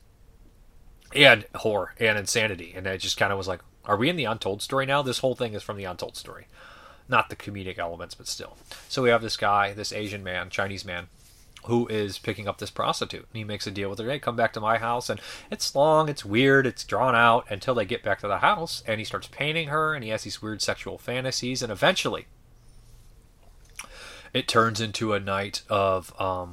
And horror and insanity. And I just kind of was like, are we in the Untold Story now? This whole thing is from the Untold Story. Not the comedic elements, but still. So we have this guy, this Asian man, Chinese man, who is picking up this prostitute. And he makes a deal with her. Hey, come back to my house. And it's long, it's weird, it's drawn out until they get back to the house. And he starts painting her, and he has these weird sexual fantasies. And eventually, it turns into a night of,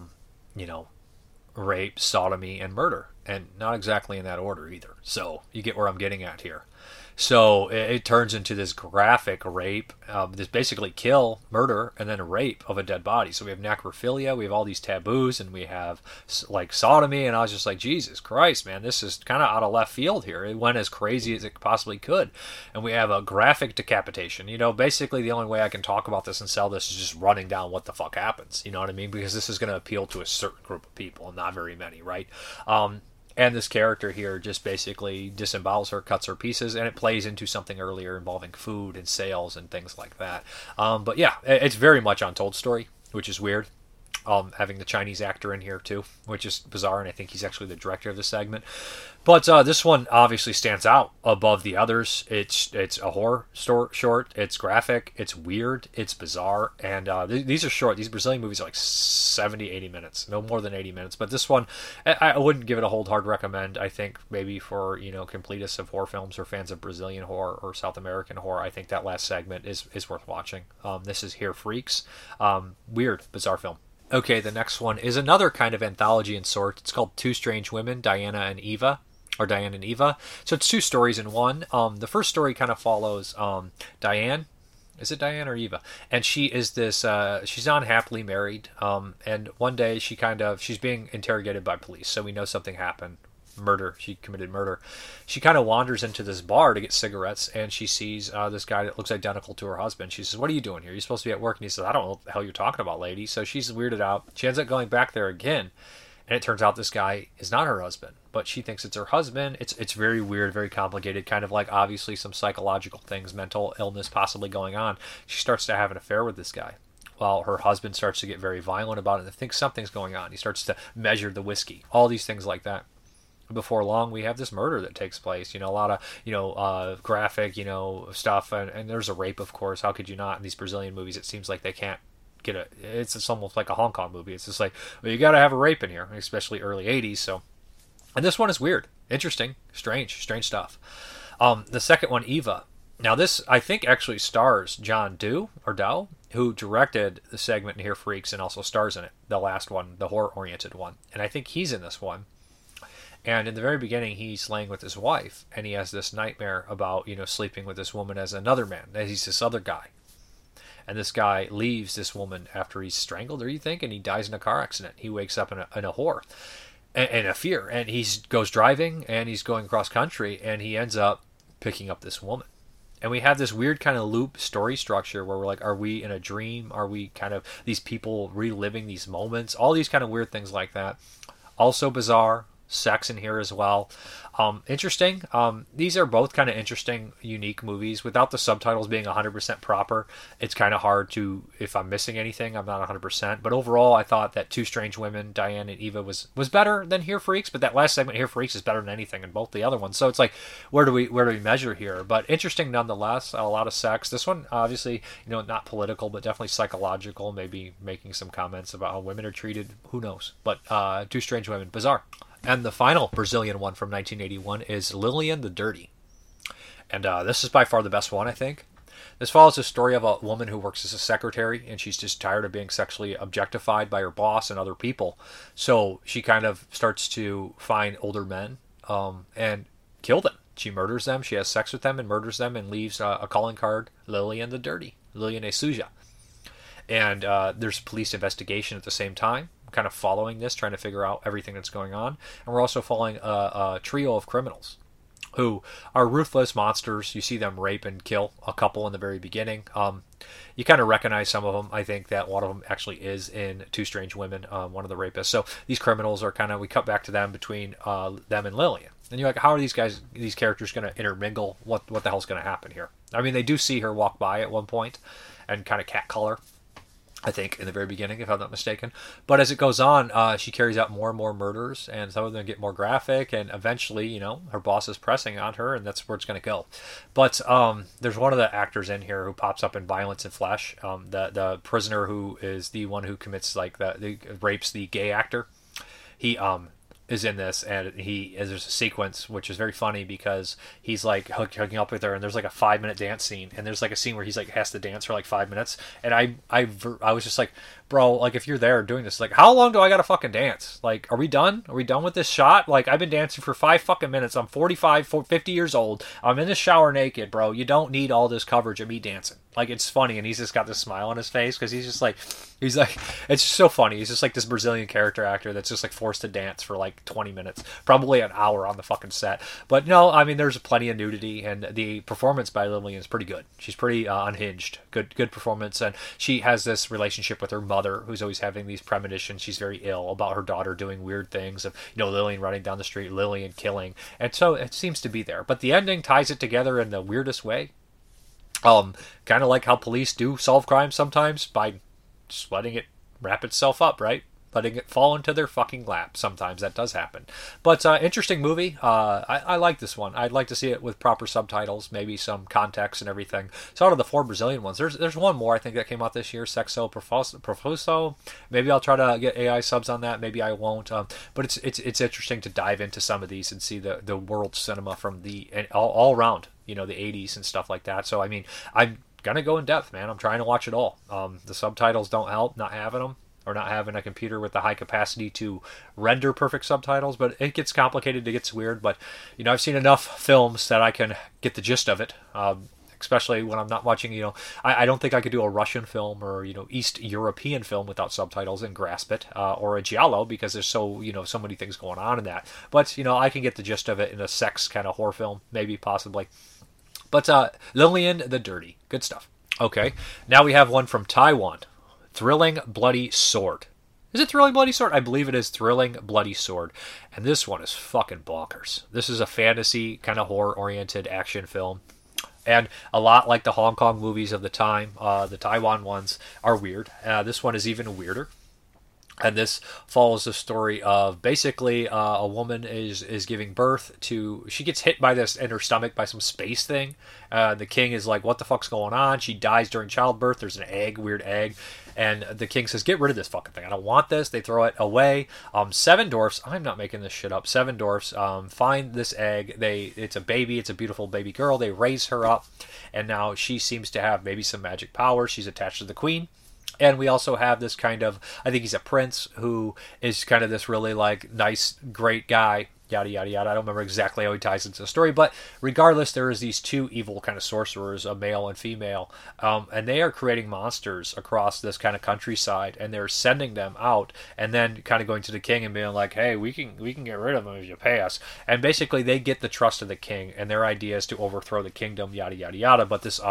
rape, sodomy, and murder. And not exactly in that order either. So you get where I'm getting at here. So it turns into this graphic rape, this basically kill, murder, and then rape of a dead body. So we have necrophilia, we have all these taboos, and we have like sodomy, and I was just like, Jesus Christ, man, this is kind of out of left field here. It went as crazy as it possibly could. And we have a graphic decapitation. Basically the only way I can talk about this and sell this is just running down what the fuck happens. You know what I mean? Because this is going to appeal to a certain group of people, and not very many, right? And this character here just basically disembowels her, cuts her pieces, and it plays into something earlier involving food and sales and things like that. But yeah, it's very much Untold Story, which is weird. Having the Chinese actor in here too, which is bizarre, and I think he's actually the director of the segment. But this one obviously stands out above the others. It's a horror short. It's graphic. It's weird. It's bizarre. And these are short. These Brazilian movies are like 70, 80 minutes. No more than 80 minutes. But this one, I wouldn't give it a whole hard recommend. I think maybe for, completists of horror films or fans of Brazilian horror or South American horror, I think that last segment is worth watching. This is Here Freaks. Weird, bizarre film. Okay, the next one is another kind of anthology in sorts. It's called Two Strange Women, Diana and Eva. So it's 2 stories in one. The first story kind of follows Diane, Is it Diane or Eva? And she is this. She's unhappily married. And one day she's being interrogated by police. So we know something happened. Murder. She committed murder. She kind of wanders into this bar to get cigarettes, and she sees this guy that looks identical to her husband. She says, "What are you doing here? You're supposed to be at work." And he says, "I don't know what the hell you're talking about, lady." So she's weirded out. She ends up going back there again, and it turns out this guy is not her husband, but she thinks it's her husband. It's very weird, very complicated, kind of like obviously some psychological things, mental illness possibly going on. She starts to have an affair with this guy. Well, her husband starts to get very violent about it and thinks something's going on. He starts to measure the whiskey, all these things like that. Before long, we have this murder that takes place. A lot of graphic stuff, and there's a rape, of course. How could you not? In these Brazilian movies, it seems like they can't get it's almost like a Hong Kong movie. It's just like, well, you got to have a rape in here, especially early 80s. So, and this one is weird, interesting, strange stuff. The second one, Eva. Now this, I think, actually stars John Doe, who directed the segment in Here Freaks and also stars in it, the last one, the horror-oriented one. And I think he's in this one. And in the very beginning, he's laying with his wife, and he has this nightmare about, sleeping with this woman as another man. He's this other guy. And this guy leaves this woman after he's strangled her, you think, and he dies in a car accident. He wakes up in a horror and a fear. And he goes driving, and he's going cross country, and he ends up picking up this woman. And we have this weird kind of loop story structure where we're like, are we in a dream? Are we kind of these people reliving these moments? All these kind of weird things like that. Also bizarre. Sex in here as well. Interesting. These are both kind of interesting, unique movies. Without the subtitles being 100% proper, it's kind of hard to, if I'm missing anything, I'm not 100%. But overall, I thought that Two Strange Women, Diane and Eva, was better than Here Freaks. But that last segment, Here Freaks, is better than anything in both the other ones. So it's like, where do we measure here? But interesting nonetheless. A lot of sex. This one, obviously, not political, but definitely psychological. Maybe making some comments about how women are treated. Who knows? But Two Strange Women, bizarre. And the final Brazilian one from 1981 is Lillian the Dirty. And this is by far the best one, I think. This follows the story of a woman who works as a secretary, and she's just tired of being sexually objectified by her boss and other people. So she kind of starts to find older men and kill them. She murders them, she has sex with them and murders them, and leaves a calling card, Lillian the Dirty, Lillian e Suja. And there's police investigation at the same time, kind of following this, trying to figure out everything that's going on. And we're also following a trio of criminals who are ruthless monsters. You see them rape and kill a couple in the very beginning. You kind of recognize some of them. I think that one of them actually is in Two Strange Women, one of the rapists. So these criminals are kind of, we cut back to them between them and Lillian. And you're like, how are these characters going to intermingle? What the hell's going to happen here? I mean, they do see her walk by at one point and kind of cat color, I think, in the very beginning, if I'm not mistaken. But as it goes on, she carries out more and more murders, and some of them get more graphic, and eventually, her boss is pressing on her, and that's where it's going to go. But there's one of the actors in here who pops up in Violence and Flesh, the prisoner who is the one who commits, rapes the gay actor. He is in this, and there's a sequence which is very funny because he's like hooking up with her, and there's like a 5-minute dance scene, and there's like a scene where he's like has to dance for like 5 minutes, and I was just like, bro, like if you're there doing this, like how long do I gotta fucking dance? Like, are we done with this shot? Like, I've been dancing for 5 fucking minutes. I'm 50 years old. I'm in the shower naked, bro. You don't need all this coverage of me dancing. Like, it's funny, and he's just got this smile on his face because he's like, it's just so funny. He's just like this Brazilian character actor that's just like forced to dance for like 20 minutes, probably an hour on the fucking set. But no, I mean, there's plenty of nudity, and the performance by Lillian is pretty good. She's pretty unhinged. Good performance, and she has this relationship with her mother, who's always having these premonitions. She's very ill about her daughter doing weird things, of Lillian running down the street, Lillian killing, and so it seems to be there. But the ending ties it together in the weirdest way. Kind of like how police do solve crimes sometimes by just letting it wrap itself up, right? Letting it fall into their fucking lap. Sometimes that does happen. But interesting movie. I like this one. I'd like to see it with proper subtitles, maybe some context and everything. So out of the 4 Brazilian ones, there's one more I think that came out this year, Sexo Profuso. Maybe I'll try to get AI subs on that. Maybe I won't. But it's interesting to dive into some of these and see the world cinema from all around, the 80s and stuff like that. So I mean, I'm gonna go in depth, man. I'm trying to watch it all. The subtitles don't help, not having them, or not having a computer with the high capacity to render perfect subtitles, but it gets complicated, it gets weird. But I've seen enough films that I can get the gist of it, especially when I'm not watching, I don't think I could do a Russian film or, East European film without subtitles and grasp it, or a giallo, because there's so many things going on in that. But, I can get the gist of it in a sex kind of horror film, maybe, possibly. But Lillian the Dirty, good stuff. Okay, now we have one from Taiwan, Thrilling Bloody Sword. Is it Thrilling Bloody Sword? I believe it is Thrilling Bloody Sword. And this one is fucking bonkers. This is a fantasy, kind of horror-oriented action film. And a lot like the Hong Kong movies of the time, the Taiwan ones are weird. This one is even weirder. And this follows the story of basically a woman is giving birth to... She gets hit by this in her stomach by some space thing. The king is like, what the fuck's going on? She dies during childbirth. There's an egg, weird egg. And the king says, get rid of this fucking thing. I don't want this. They throw it away. 7 dwarfs, I'm not making this shit up, 7 dwarfs find this egg. It's a baby. It's a beautiful baby girl. They raise her up. And now she seems to have maybe some magic power. She's attached to the queen. And we also have this kind of, I think he's a prince who is kind of this really like nice, great guy, yada, yada, yada. I don't remember exactly how he ties into the story, but regardless, there is these 2 evil kind of sorcerers, a male and female, and they are creating monsters across this kind of countryside, and they're sending them out, and then kind of going to the king and being like, hey, we can get rid of them if you pay us. And basically, they get the trust of the king, and their idea is to overthrow the kingdom, yada, yada, yada. But this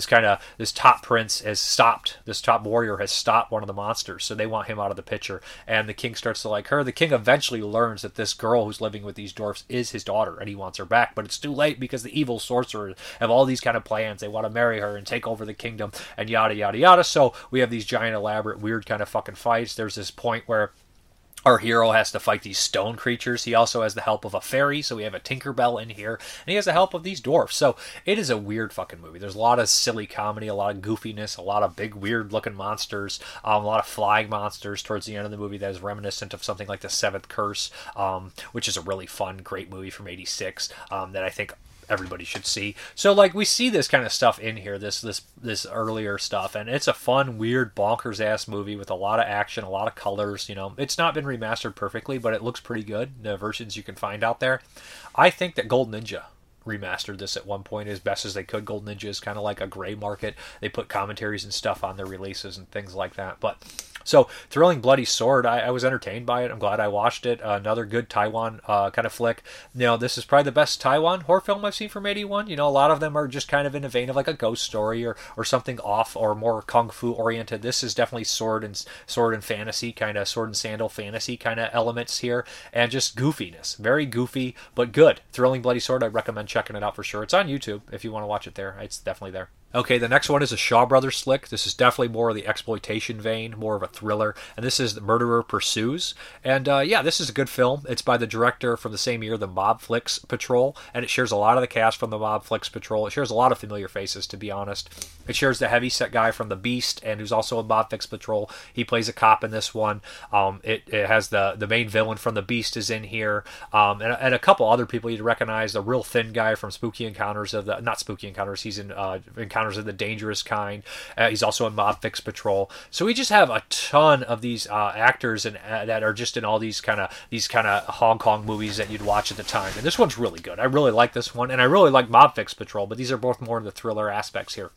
top prince has stopped, this top warrior has stopped one of the monsters, so they want him out of the picture, and the king starts to like her. The king eventually learns that this girl who's living with these dwarfs is his daughter, and he wants her back, but it's too late because the evil sorcerers have all these kind of plans. They want to marry her and take over the kingdom and yada yada yada. So we have these giant elaborate weird kind of fucking fights. There's this point where our hero has to fight these stone creatures. He also has the help of a fairy, so we have a Tinkerbell in here, and he has the help of these dwarfs. So it is a weird fucking movie. There's a lot of silly comedy, a lot of goofiness, a lot of big weird looking monsters, a lot of flying monsters towards the end of the movie that is reminiscent of something like The Seventh Curse, which is a really fun, great movie from '86 that I think everybody should see. So like we see this kind of stuff in here, this earlier stuff, and it's a fun, weird, bonkers ass movie with a lot of action, a lot of colors. It's not been remastered perfectly, but it looks pretty good, the versions you can find out there. I think that Gold Ninja remastered this at one point as best as they could. Gold Ninja is kind of like a gray market. They put commentaries and stuff on their releases and things like that. But so Thrilling Bloody Sword, I was entertained by it. I'm glad I watched it. Another good Taiwan kind of flick. This is probably the best Taiwan horror film I've seen from '81. A lot of them are just kind of in the vein of like a ghost story or something off or more kung fu oriented. This is definitely sword and fantasy, kind of sword and sandal fantasy kind of elements here, and just goofiness. Very goofy, but good. Thrilling Bloody Sword, I recommend checking it out for sure. It's on YouTube if you want to watch it there. It's definitely there. Okay, the next one is a Shaw Brothers flick. This is definitely more of the exploitation vein, more of a thriller, and this is The Murderer Pursues. And this is a good film. It's by the director from the same year, The Mob Flicks Patrol, and it shares a lot of the cast from The Mob Flicks Patrol. It shares a lot of familiar faces, to be honest. It shares the heavyset guy from The Beast, and who's also in Mob Flicks Patrol. He plays a cop in this one. It has the main villain from The Beast is in here, and a couple other people you'd recognize. The real thin guy from Spooky Encounters of the... Not Spooky Encounters, he's in Encounters of the Dangerous Kind. He's also in Mob Flicks Patrol. So we just have a ton of these actors and that are just in all these kind of Hong Kong movies that you'd watch at the time. And this one's really good. I really like this one, and I really like Mob Flicks Patrol, but these are both more in the thriller aspects here.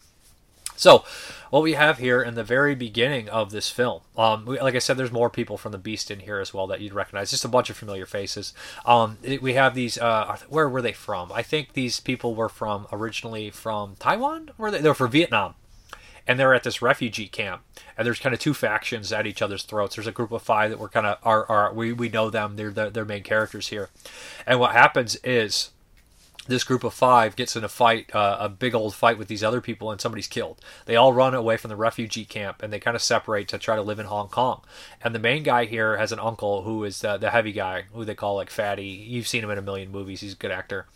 So, what we have here in the very beginning of this film, like I said, there's more people from The Beast in here as well that you'd recognize. Just a bunch of familiar faces. We have these, where were they from? I think these people were originally from Taiwan? They were from Vietnam. And they're at this refugee camp. And there's kind of 2 factions at each other's throats. There's a group of 5 that we're kind of, we know them. They're their main characters here. And what happens is, this group of 5 gets in a fight, a big old fight with these other people, and somebody's killed. They all run away from the refugee camp, and they kind of separate to try to live in Hong Kong. And the main guy here has an uncle who is the heavy guy, who they call like Fatty. You've seen him in a million movies. He's a good actor.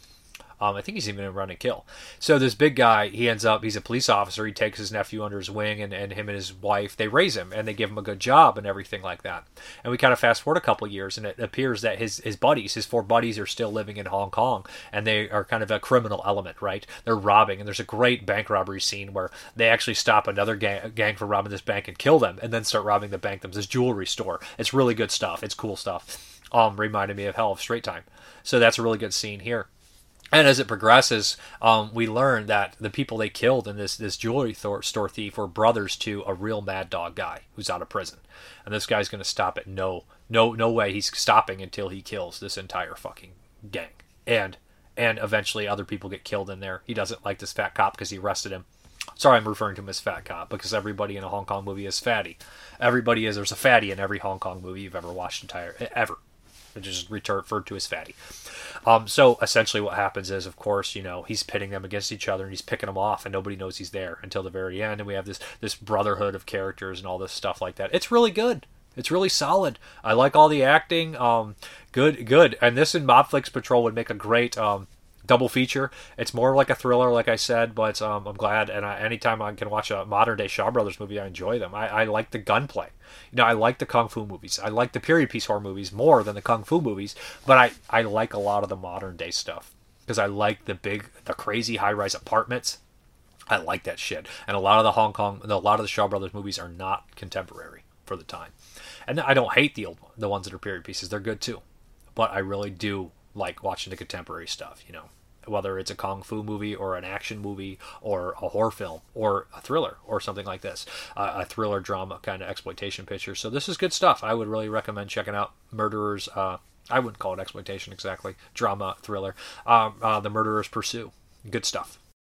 I think he's even in Run and Kill. So this big guy, he's a police officer. He takes his nephew under his wing, and him and his wife, they raise him, and they give him a good job and everything like that. And we kind of fast forward a couple of years, and it appears that his buddies, his 4 buddies, are still living in Hong Kong, and they are kind of a criminal element, right? They're robbing, and there's a great bank robbery scene where they actually stop another gang from robbing this bank and kill them, and then start robbing the bank, this jewelry store. It's really good stuff. It's cool stuff. Reminded me of Hell of Straight Time. So that's a really good scene here. And as it progresses, we learn that the people they killed in this jewelry store thief were brothers to a real Mad Dog guy who's out of prison, and this guy's going to stop it. No way he's stopping until he kills this entire fucking gang. And eventually other people get killed in there. He doesn't like this fat cop because he arrested him. Sorry, I'm referring to him as Fat Cop because everybody in a Hong Kong movie is fatty. There's a fatty in every Hong Kong movie you've ever watched ever. It's just referred to as fatty. So essentially what happens is, of course, he's pitting them against each other and he's picking them off and nobody knows he's there until the very end. And we have this brotherhood of characters and all this stuff like that. It's really good. It's really solid. I like all the acting. Good. And this and Mobflix Patrol would make a great double feature. It's more like a thriller, like I said, but I'm glad. And anytime I can watch a modern day Shaw Brothers movie, I enjoy them. I like the gunplay. I like the kung fu movies. I like the period piece horror movies more than the kung fu movies, but I like a lot of the modern day stuff because I like the crazy high rise apartments. I like that shit. And a lot of the Shaw Brothers movies are not contemporary for the time. And I don't hate the ones that are period pieces. They're good too. But I really do like watching the contemporary stuff, whether it's a kung fu movie or an action movie or a horror film or a thriller or something like this, a thriller drama kind of exploitation picture. So this is good stuff. I would really recommend checking out Murderers. I wouldn't call it exploitation exactly, drama thriller. The Murderers Pursue. Good stuff.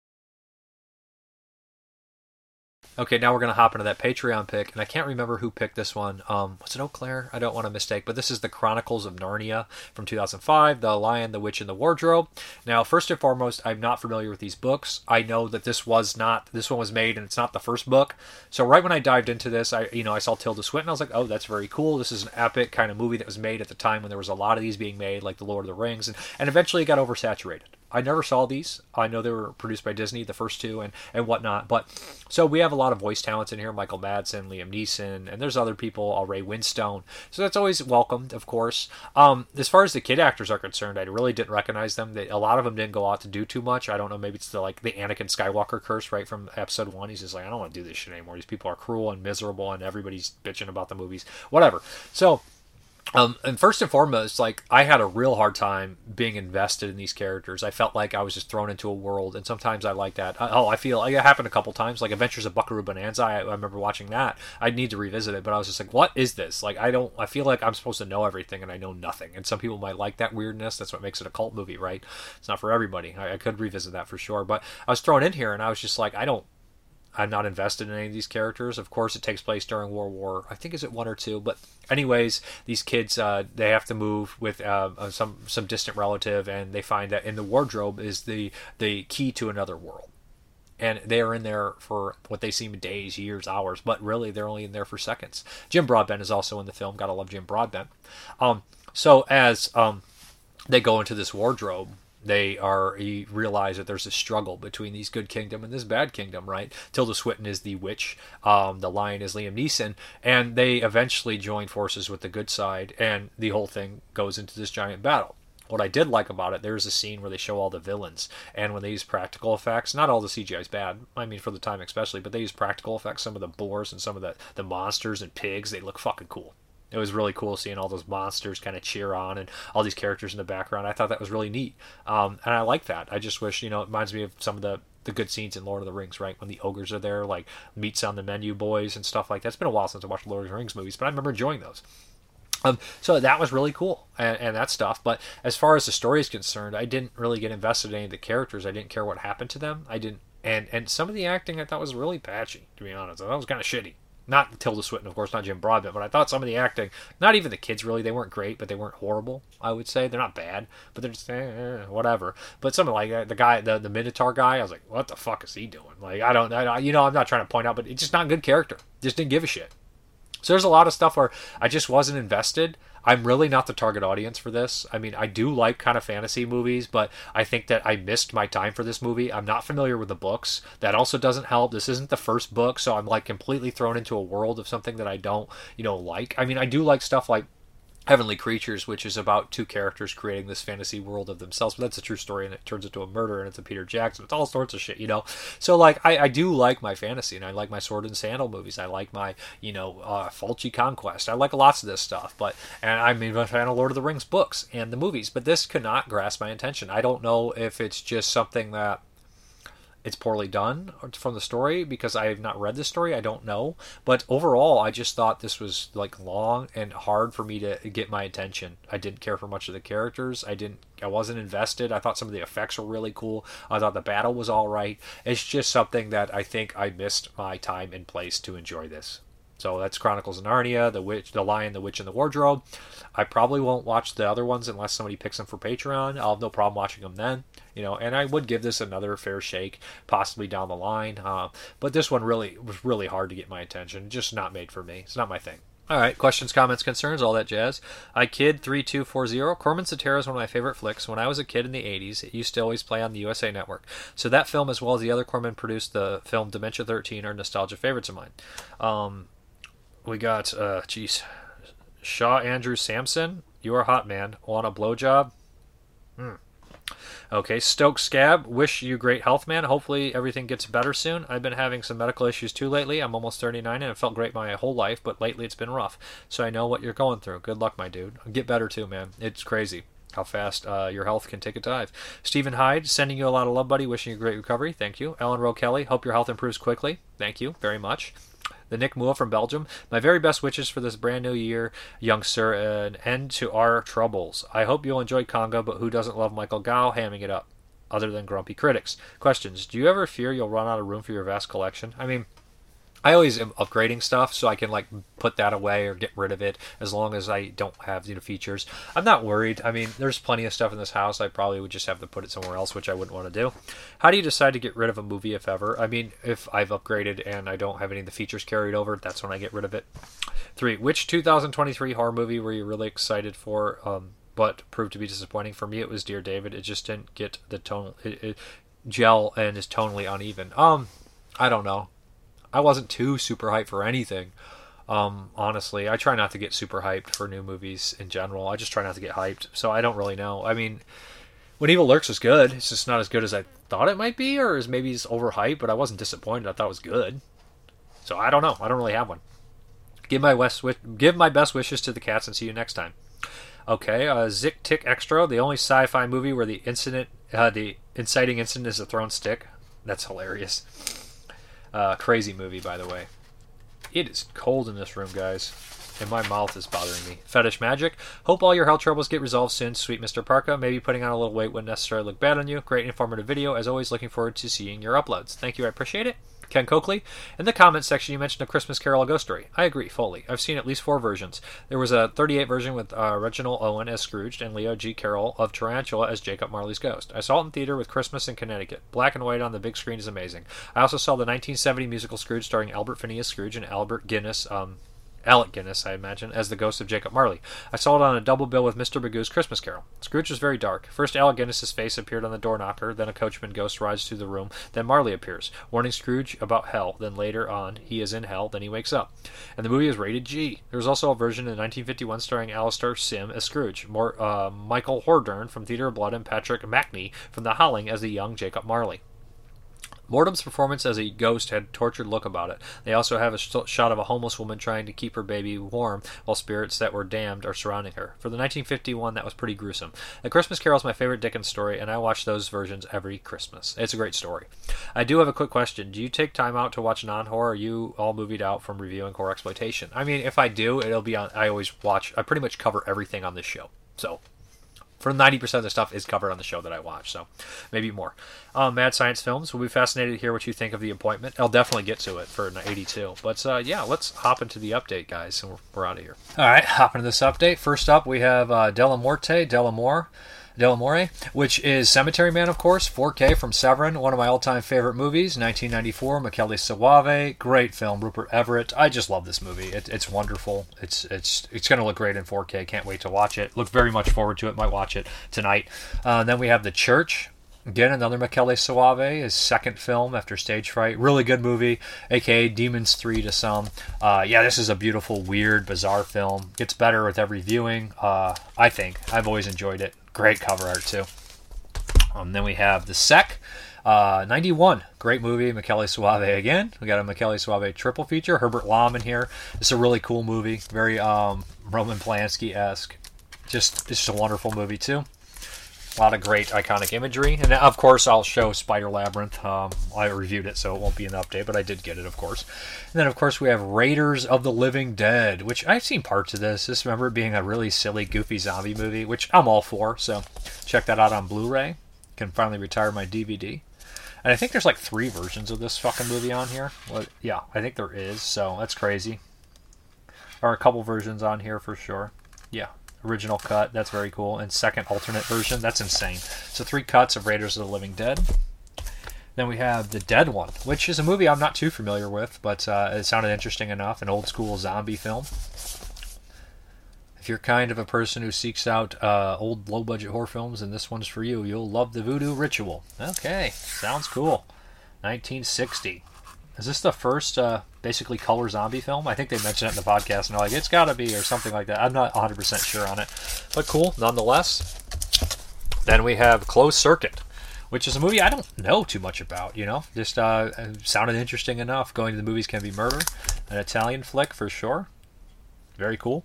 Okay, now we're going to hop into that Patreon pick, and I can't remember who picked this one. Was it Eau Claire? I don't want to mistake, but this is the Chronicles of Narnia from 2005, The Lion, the Witch, and the Wardrobe. Now, first and foremost, I'm not familiar with these books. I know that this one was made, and it's not the first book. So right when I dived into this, I saw Tilda Swinton. I was like, oh, that's very cool. This is an epic kind of movie that was made at the time when there was a lot of these being made, like The Lord of the Rings, and eventually it got oversaturated. I never saw these. I know they were produced by Disney, the first two, and whatnot. But so we have a lot of voice talents in here: Michael Madsen, Liam Neeson, and there's other people, Ray Winstone. So that's always welcomed, of course. As far as the kid actors are concerned, I really didn't recognize them. A lot of them didn't go out to do too much. I don't know. Maybe it's the Anakin Skywalker curse, right from Episode 1. He's just like, I don't want to do this shit anymore. These people are cruel and miserable, and everybody's bitching about the movies. Whatever. So. And first and foremost, I had a real hard time being invested in these characters. I felt like I was just thrown into a world, and sometimes I like that. I feel like it happened a couple times, like Adventures of Buckaroo Bonanza. I remember watching that. I need to revisit it, but I was just like, what is this? I feel like I'm supposed to know everything, and I know nothing. And some people might like that weirdness. That's what makes it a cult movie, right? It's not for everybody. I could revisit that for sure, but I was thrown in here, and I was just like, I'm not invested in any of these characters. Of course, it takes place during World War, I think, is it 1 or 2? But anyways, these kids, they have to move with some distant relative, and they find that in the wardrobe is the key to another world. And they are in there for what they seem days, years, hours, but really they're only in there for seconds. Jim Broadbent is also in the film. Gotta love Jim Broadbent. So as they go into this wardrobe, you realize that there's a struggle between these good kingdom and this bad kingdom, right? Tilda Swinton is the witch, the lion is Liam Neeson, and they eventually join forces with the good side, and the whole thing goes into this giant battle. What I did like about it, there's a scene where they show all the villains, and when they use practical effects, not all the CGI is bad, I mean for the time especially, but they use practical effects, some of the boars and some of the monsters and pigs, they look fucking cool. It was really cool seeing all those monsters kind of cheer on and all these characters in the background. I thought that was really neat. And I like that. I just wish, it reminds me of some of the good scenes in Lord of the Rings, right? When the ogres are there, like Meats on the Menu boys and stuff like that. It's been a while since I watched Lord of the Rings movies, but I remember enjoying those. So that was really cool and that stuff. But as far as the story is concerned, I didn't really get invested in any of the characters. I didn't care what happened to them. And some of the acting I thought was really patchy, to be honest. I thought it was kind of shitty. Not Tilda Swinton, of course, not Jim Broadbent, but I thought some of the acting, not even the kids really, they weren't great, but they weren't horrible, I would say. They're not bad, but they're just, whatever. But something like that, the guy, the Minotaur guy, I was like, what the fuck is he doing? I'm not trying to point out, but it's just not a good character. Just didn't give a shit. So there's a lot of stuff where I just wasn't invested. I'm really not the target audience for this. I mean, I do like kind of fantasy movies, but I think that I missed my time for this movie. I'm not familiar with the books. That also doesn't help. This isn't the first book, so I'm completely thrown into a world of something that I don't, like. I mean, I do like stuff like Heavenly Creatures, which is about two characters creating this fantasy world of themselves. But that's a true story, and it turns into a murder, and it's a Peter Jackson. It's all sorts of shit, you know? So, like, I do like my fantasy, and I like my Sword and Sandal movies. I like my, Fulci Conquest. I like lots of this stuff. And I'm even a fan of Lord of the Rings books and the movies. But this could not grasp my attention. I don't know if it's just something that it's poorly done from the story because I have not read the story. I don't know. But overall, I just thought this was like long and hard for me to get my attention. I didn't care for much of the characters. I wasn't invested. I thought some of the effects were really cool. I thought the battle was all right. It's just something that I think I missed my time and place to enjoy this. So that's Chronicles of Narnia, The Lion, the Witch, and the Wardrobe. I probably won't watch the other ones unless somebody picks them for Patreon. I'll have no problem watching them then, and I would give this another fair shake, possibly down the line. But this one was really hard to get my attention. Just not made for me. It's not my thing. All right, questions, comments, concerns, all that jazz. iKid3240. Corman Satara is one of my favorite flicks. When I was a kid in the 80s, it used to always play on the USA Network. So that film, as well as the other Corman produced, the film Dementia 13, are nostalgia favorites of mine. We got, Shaw Andrew Sampson. You're a hot man. Want a blowjob? Okay, Stoke Scab. Wish you great health, man. Hopefully everything gets better soon. I've been having some medical issues too lately. I'm almost 39 and it felt great my whole life, but lately it's been rough. So I know what you're going through. Good luck, my dude. Get better too, man. It's crazy how fast your health can take a dive. Stephen Hyde, sending you a lot of love, buddy. Wishing you a great recovery. Thank you. Ellen Rowe Kelly, hope your health improves quickly. Thank you very much. The Nick Moore from Belgium. My very best wishes for this brand new year, young sir, an end to our troubles. I hope you'll enjoy Conga, but who doesn't love Michael Gow hamming it up, other than grumpy critics? Questions. Do you ever fear you'll run out of room for your vast collection? I mean, I always am upgrading stuff so I can like put that away or get rid of it as long as I don't have features. I'm not worried. I mean, there's plenty of stuff in this house. I probably would just have to put it somewhere else, which I wouldn't want to do. How do you decide to get rid of a movie, if ever? I mean, if I've upgraded and I don't have any of the features carried over, that's when I get rid of it. 3. Which 2023 horror movie were you really excited for, but proved to be disappointing? For me, it was Dear David. It just didn't get the tone, gel, and is tonally uneven. I don't know. I wasn't too super hyped for anything. Honestly, I try not to get super hyped for new movies in general. I just try not to get hyped, so I don't really know. I mean, When Evil Lurks was good. It's just not as good as I thought it might be, or maybe it's overhyped, but I wasn't disappointed. I thought it was good. So I don't know. I don't really have one. Give my best wishes to the cats and see you next time. Okay, Zick Tick Extra, the only sci-fi movie where the inciting incident is a thrown stick. That's hilarious. Crazy movie, by the way. It is cold in this room, guys, and my mouth is bothering me. Fetish Magic. Hope all your health troubles get resolved soon, sweet Mr. Parka. Maybe putting on a little weight wouldn't necessarily look bad on you. Great informative video. As always, looking forward to seeing your uploads. Thank you, I appreciate it. Ken Coakley. In the comments section, you mentioned A Christmas Carol, A Ghost Story. I agree, fully. I've seen at least 4 versions. There was a 38 version with Reginald Owen as Scrooge and Leo G. Carroll of Tarantula as Jacob Marley's ghost. I saw it in theater with Christmas in Connecticut. Black and white on the big screen is amazing. I also saw the 1970 musical Scrooge starring Albert Finney as Scrooge and Alec Guinness, I imagine, as the ghost of Jacob Marley. I saw it on a double bill with Mr. Magoo's Christmas Carol. Scrooge was very dark. First, Alec Guinness's face appeared on the door knocker, then a coachman ghost rides through the room, then Marley appears, warning Scrooge about hell. Then later on, he is in hell, then he wakes up. And the movie is rated G. There was also a version in 1951 starring Alistair Sim as Scrooge, Michael Hordern from Theatre of Blood, and Patrick Macnee from The Howling as the young Jacob Marley. Mortem's performance as a ghost had a tortured look about it. They also have a shot of a homeless woman trying to keep her baby warm while spirits that were damned are surrounding her. For the 1951, that was pretty gruesome. A Christmas Carol is my favorite Dickens story, and I watch those versions every Christmas. It's a great story. I do have a quick question. Do you take time out to watch non-horror, or are you all movied out from reviewing horror exploitation? I mean, if I do, it'll be on... I pretty much cover everything on this show. So... for 90% of the stuff is covered on the show that I watch, so maybe more. Mad Science Films. We'll be fascinated to hear what you think of The Appointment. I'll definitely get to it for 82. But yeah, let's hop into the update, guys, and we're out of here. All right, hop into this update. First up, we have Delamore, which is Cemetery Man, of course, 4K from Severin, one of my all-time favorite movies, 1994, Michele Soavi, great film, Rupert Everett. I just love this movie. It's wonderful. It's going to look great in 4K. Can't wait to watch it. Look very much forward to it. Might watch it tonight. Then we have The Church. Again, another Michele Soavi, his second film after Stage Fright. Really good movie, aka Demons 3 to some. Yeah, this is a beautiful, weird, bizarre film. Gets better with every viewing, I think. I've always enjoyed it. Great cover art, too. Then we have The Sec, 91. Great movie, Michele Soavi again. We got a Michele Soavi triple feature. Herbert Lom in here. It's a really cool movie. Very Roman Polanski-esque. Just a wonderful movie, too. A lot of great iconic imagery. And of course, I'll show Spider Labyrinth. I reviewed it, so it won't be an update, but I did get it, of course. And then, of course, we have Raiders of the Living Dead, which I've seen parts of this. Just remember it being a really silly, goofy zombie movie, which I'm all for. So check that out on Blu-ray. Can finally retire my DVD. And I think there's like 3 versions of this fucking movie on here. Well, yeah, I think there is, so that's crazy. Or a couple versions on here for sure. Yeah. Original cut, that's very cool. And second alternate version, that's insane. So 3 cuts of Raiders of the Living Dead. Then we have The Dead One, which is a movie I'm not too familiar with, but it sounded interesting enough. An old school zombie film. If you're kind of a person who seeks out old low budget horror films, and this one's for you, you'll love The Voodoo Ritual. Okay, sounds cool. 1960. Is this the first basically color zombie film? I think they mentioned it in the podcast, and they're like, it's got to be, or something like that. I'm not 100% sure on it, but cool, nonetheless. Then we have Closed Circuit, which is a movie I don't know too much about, you know? Just sounded interesting enough. Going to the Movies Can Be Murder. An Italian flick, for sure. Very cool.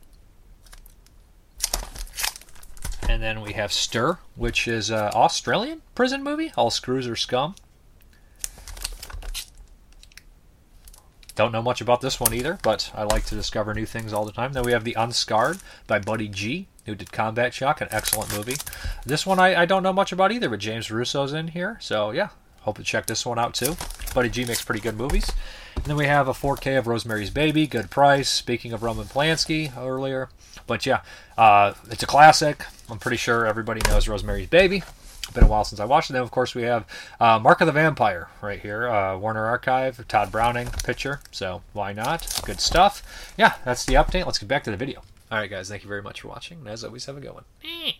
And then we have Stir, which is an Australian prison movie. All Screws Are Scum. Don't know much about this one either, but I like to discover new things all the time. Then we have The Unscarred by Buddy G, who did Combat Shock, an excellent movie. This one I don't know much about either, but James Russo's in here, so yeah, hope to check this one out too. Buddy G makes pretty good movies. And then we have a 4K of Rosemary's Baby, good price. Speaking of Roman Polanski earlier. But yeah, it's a classic. I'm pretty sure everybody knows Rosemary's Baby. Been a while since I watched it. Then, of course, we have Mark of the Vampire right here. Warner Archive, Todd Browning picture. So why not? Good stuff. Yeah, that's the update. Let's get back to the video. All right, guys. Thank you very much for watching. And as always, have a good one.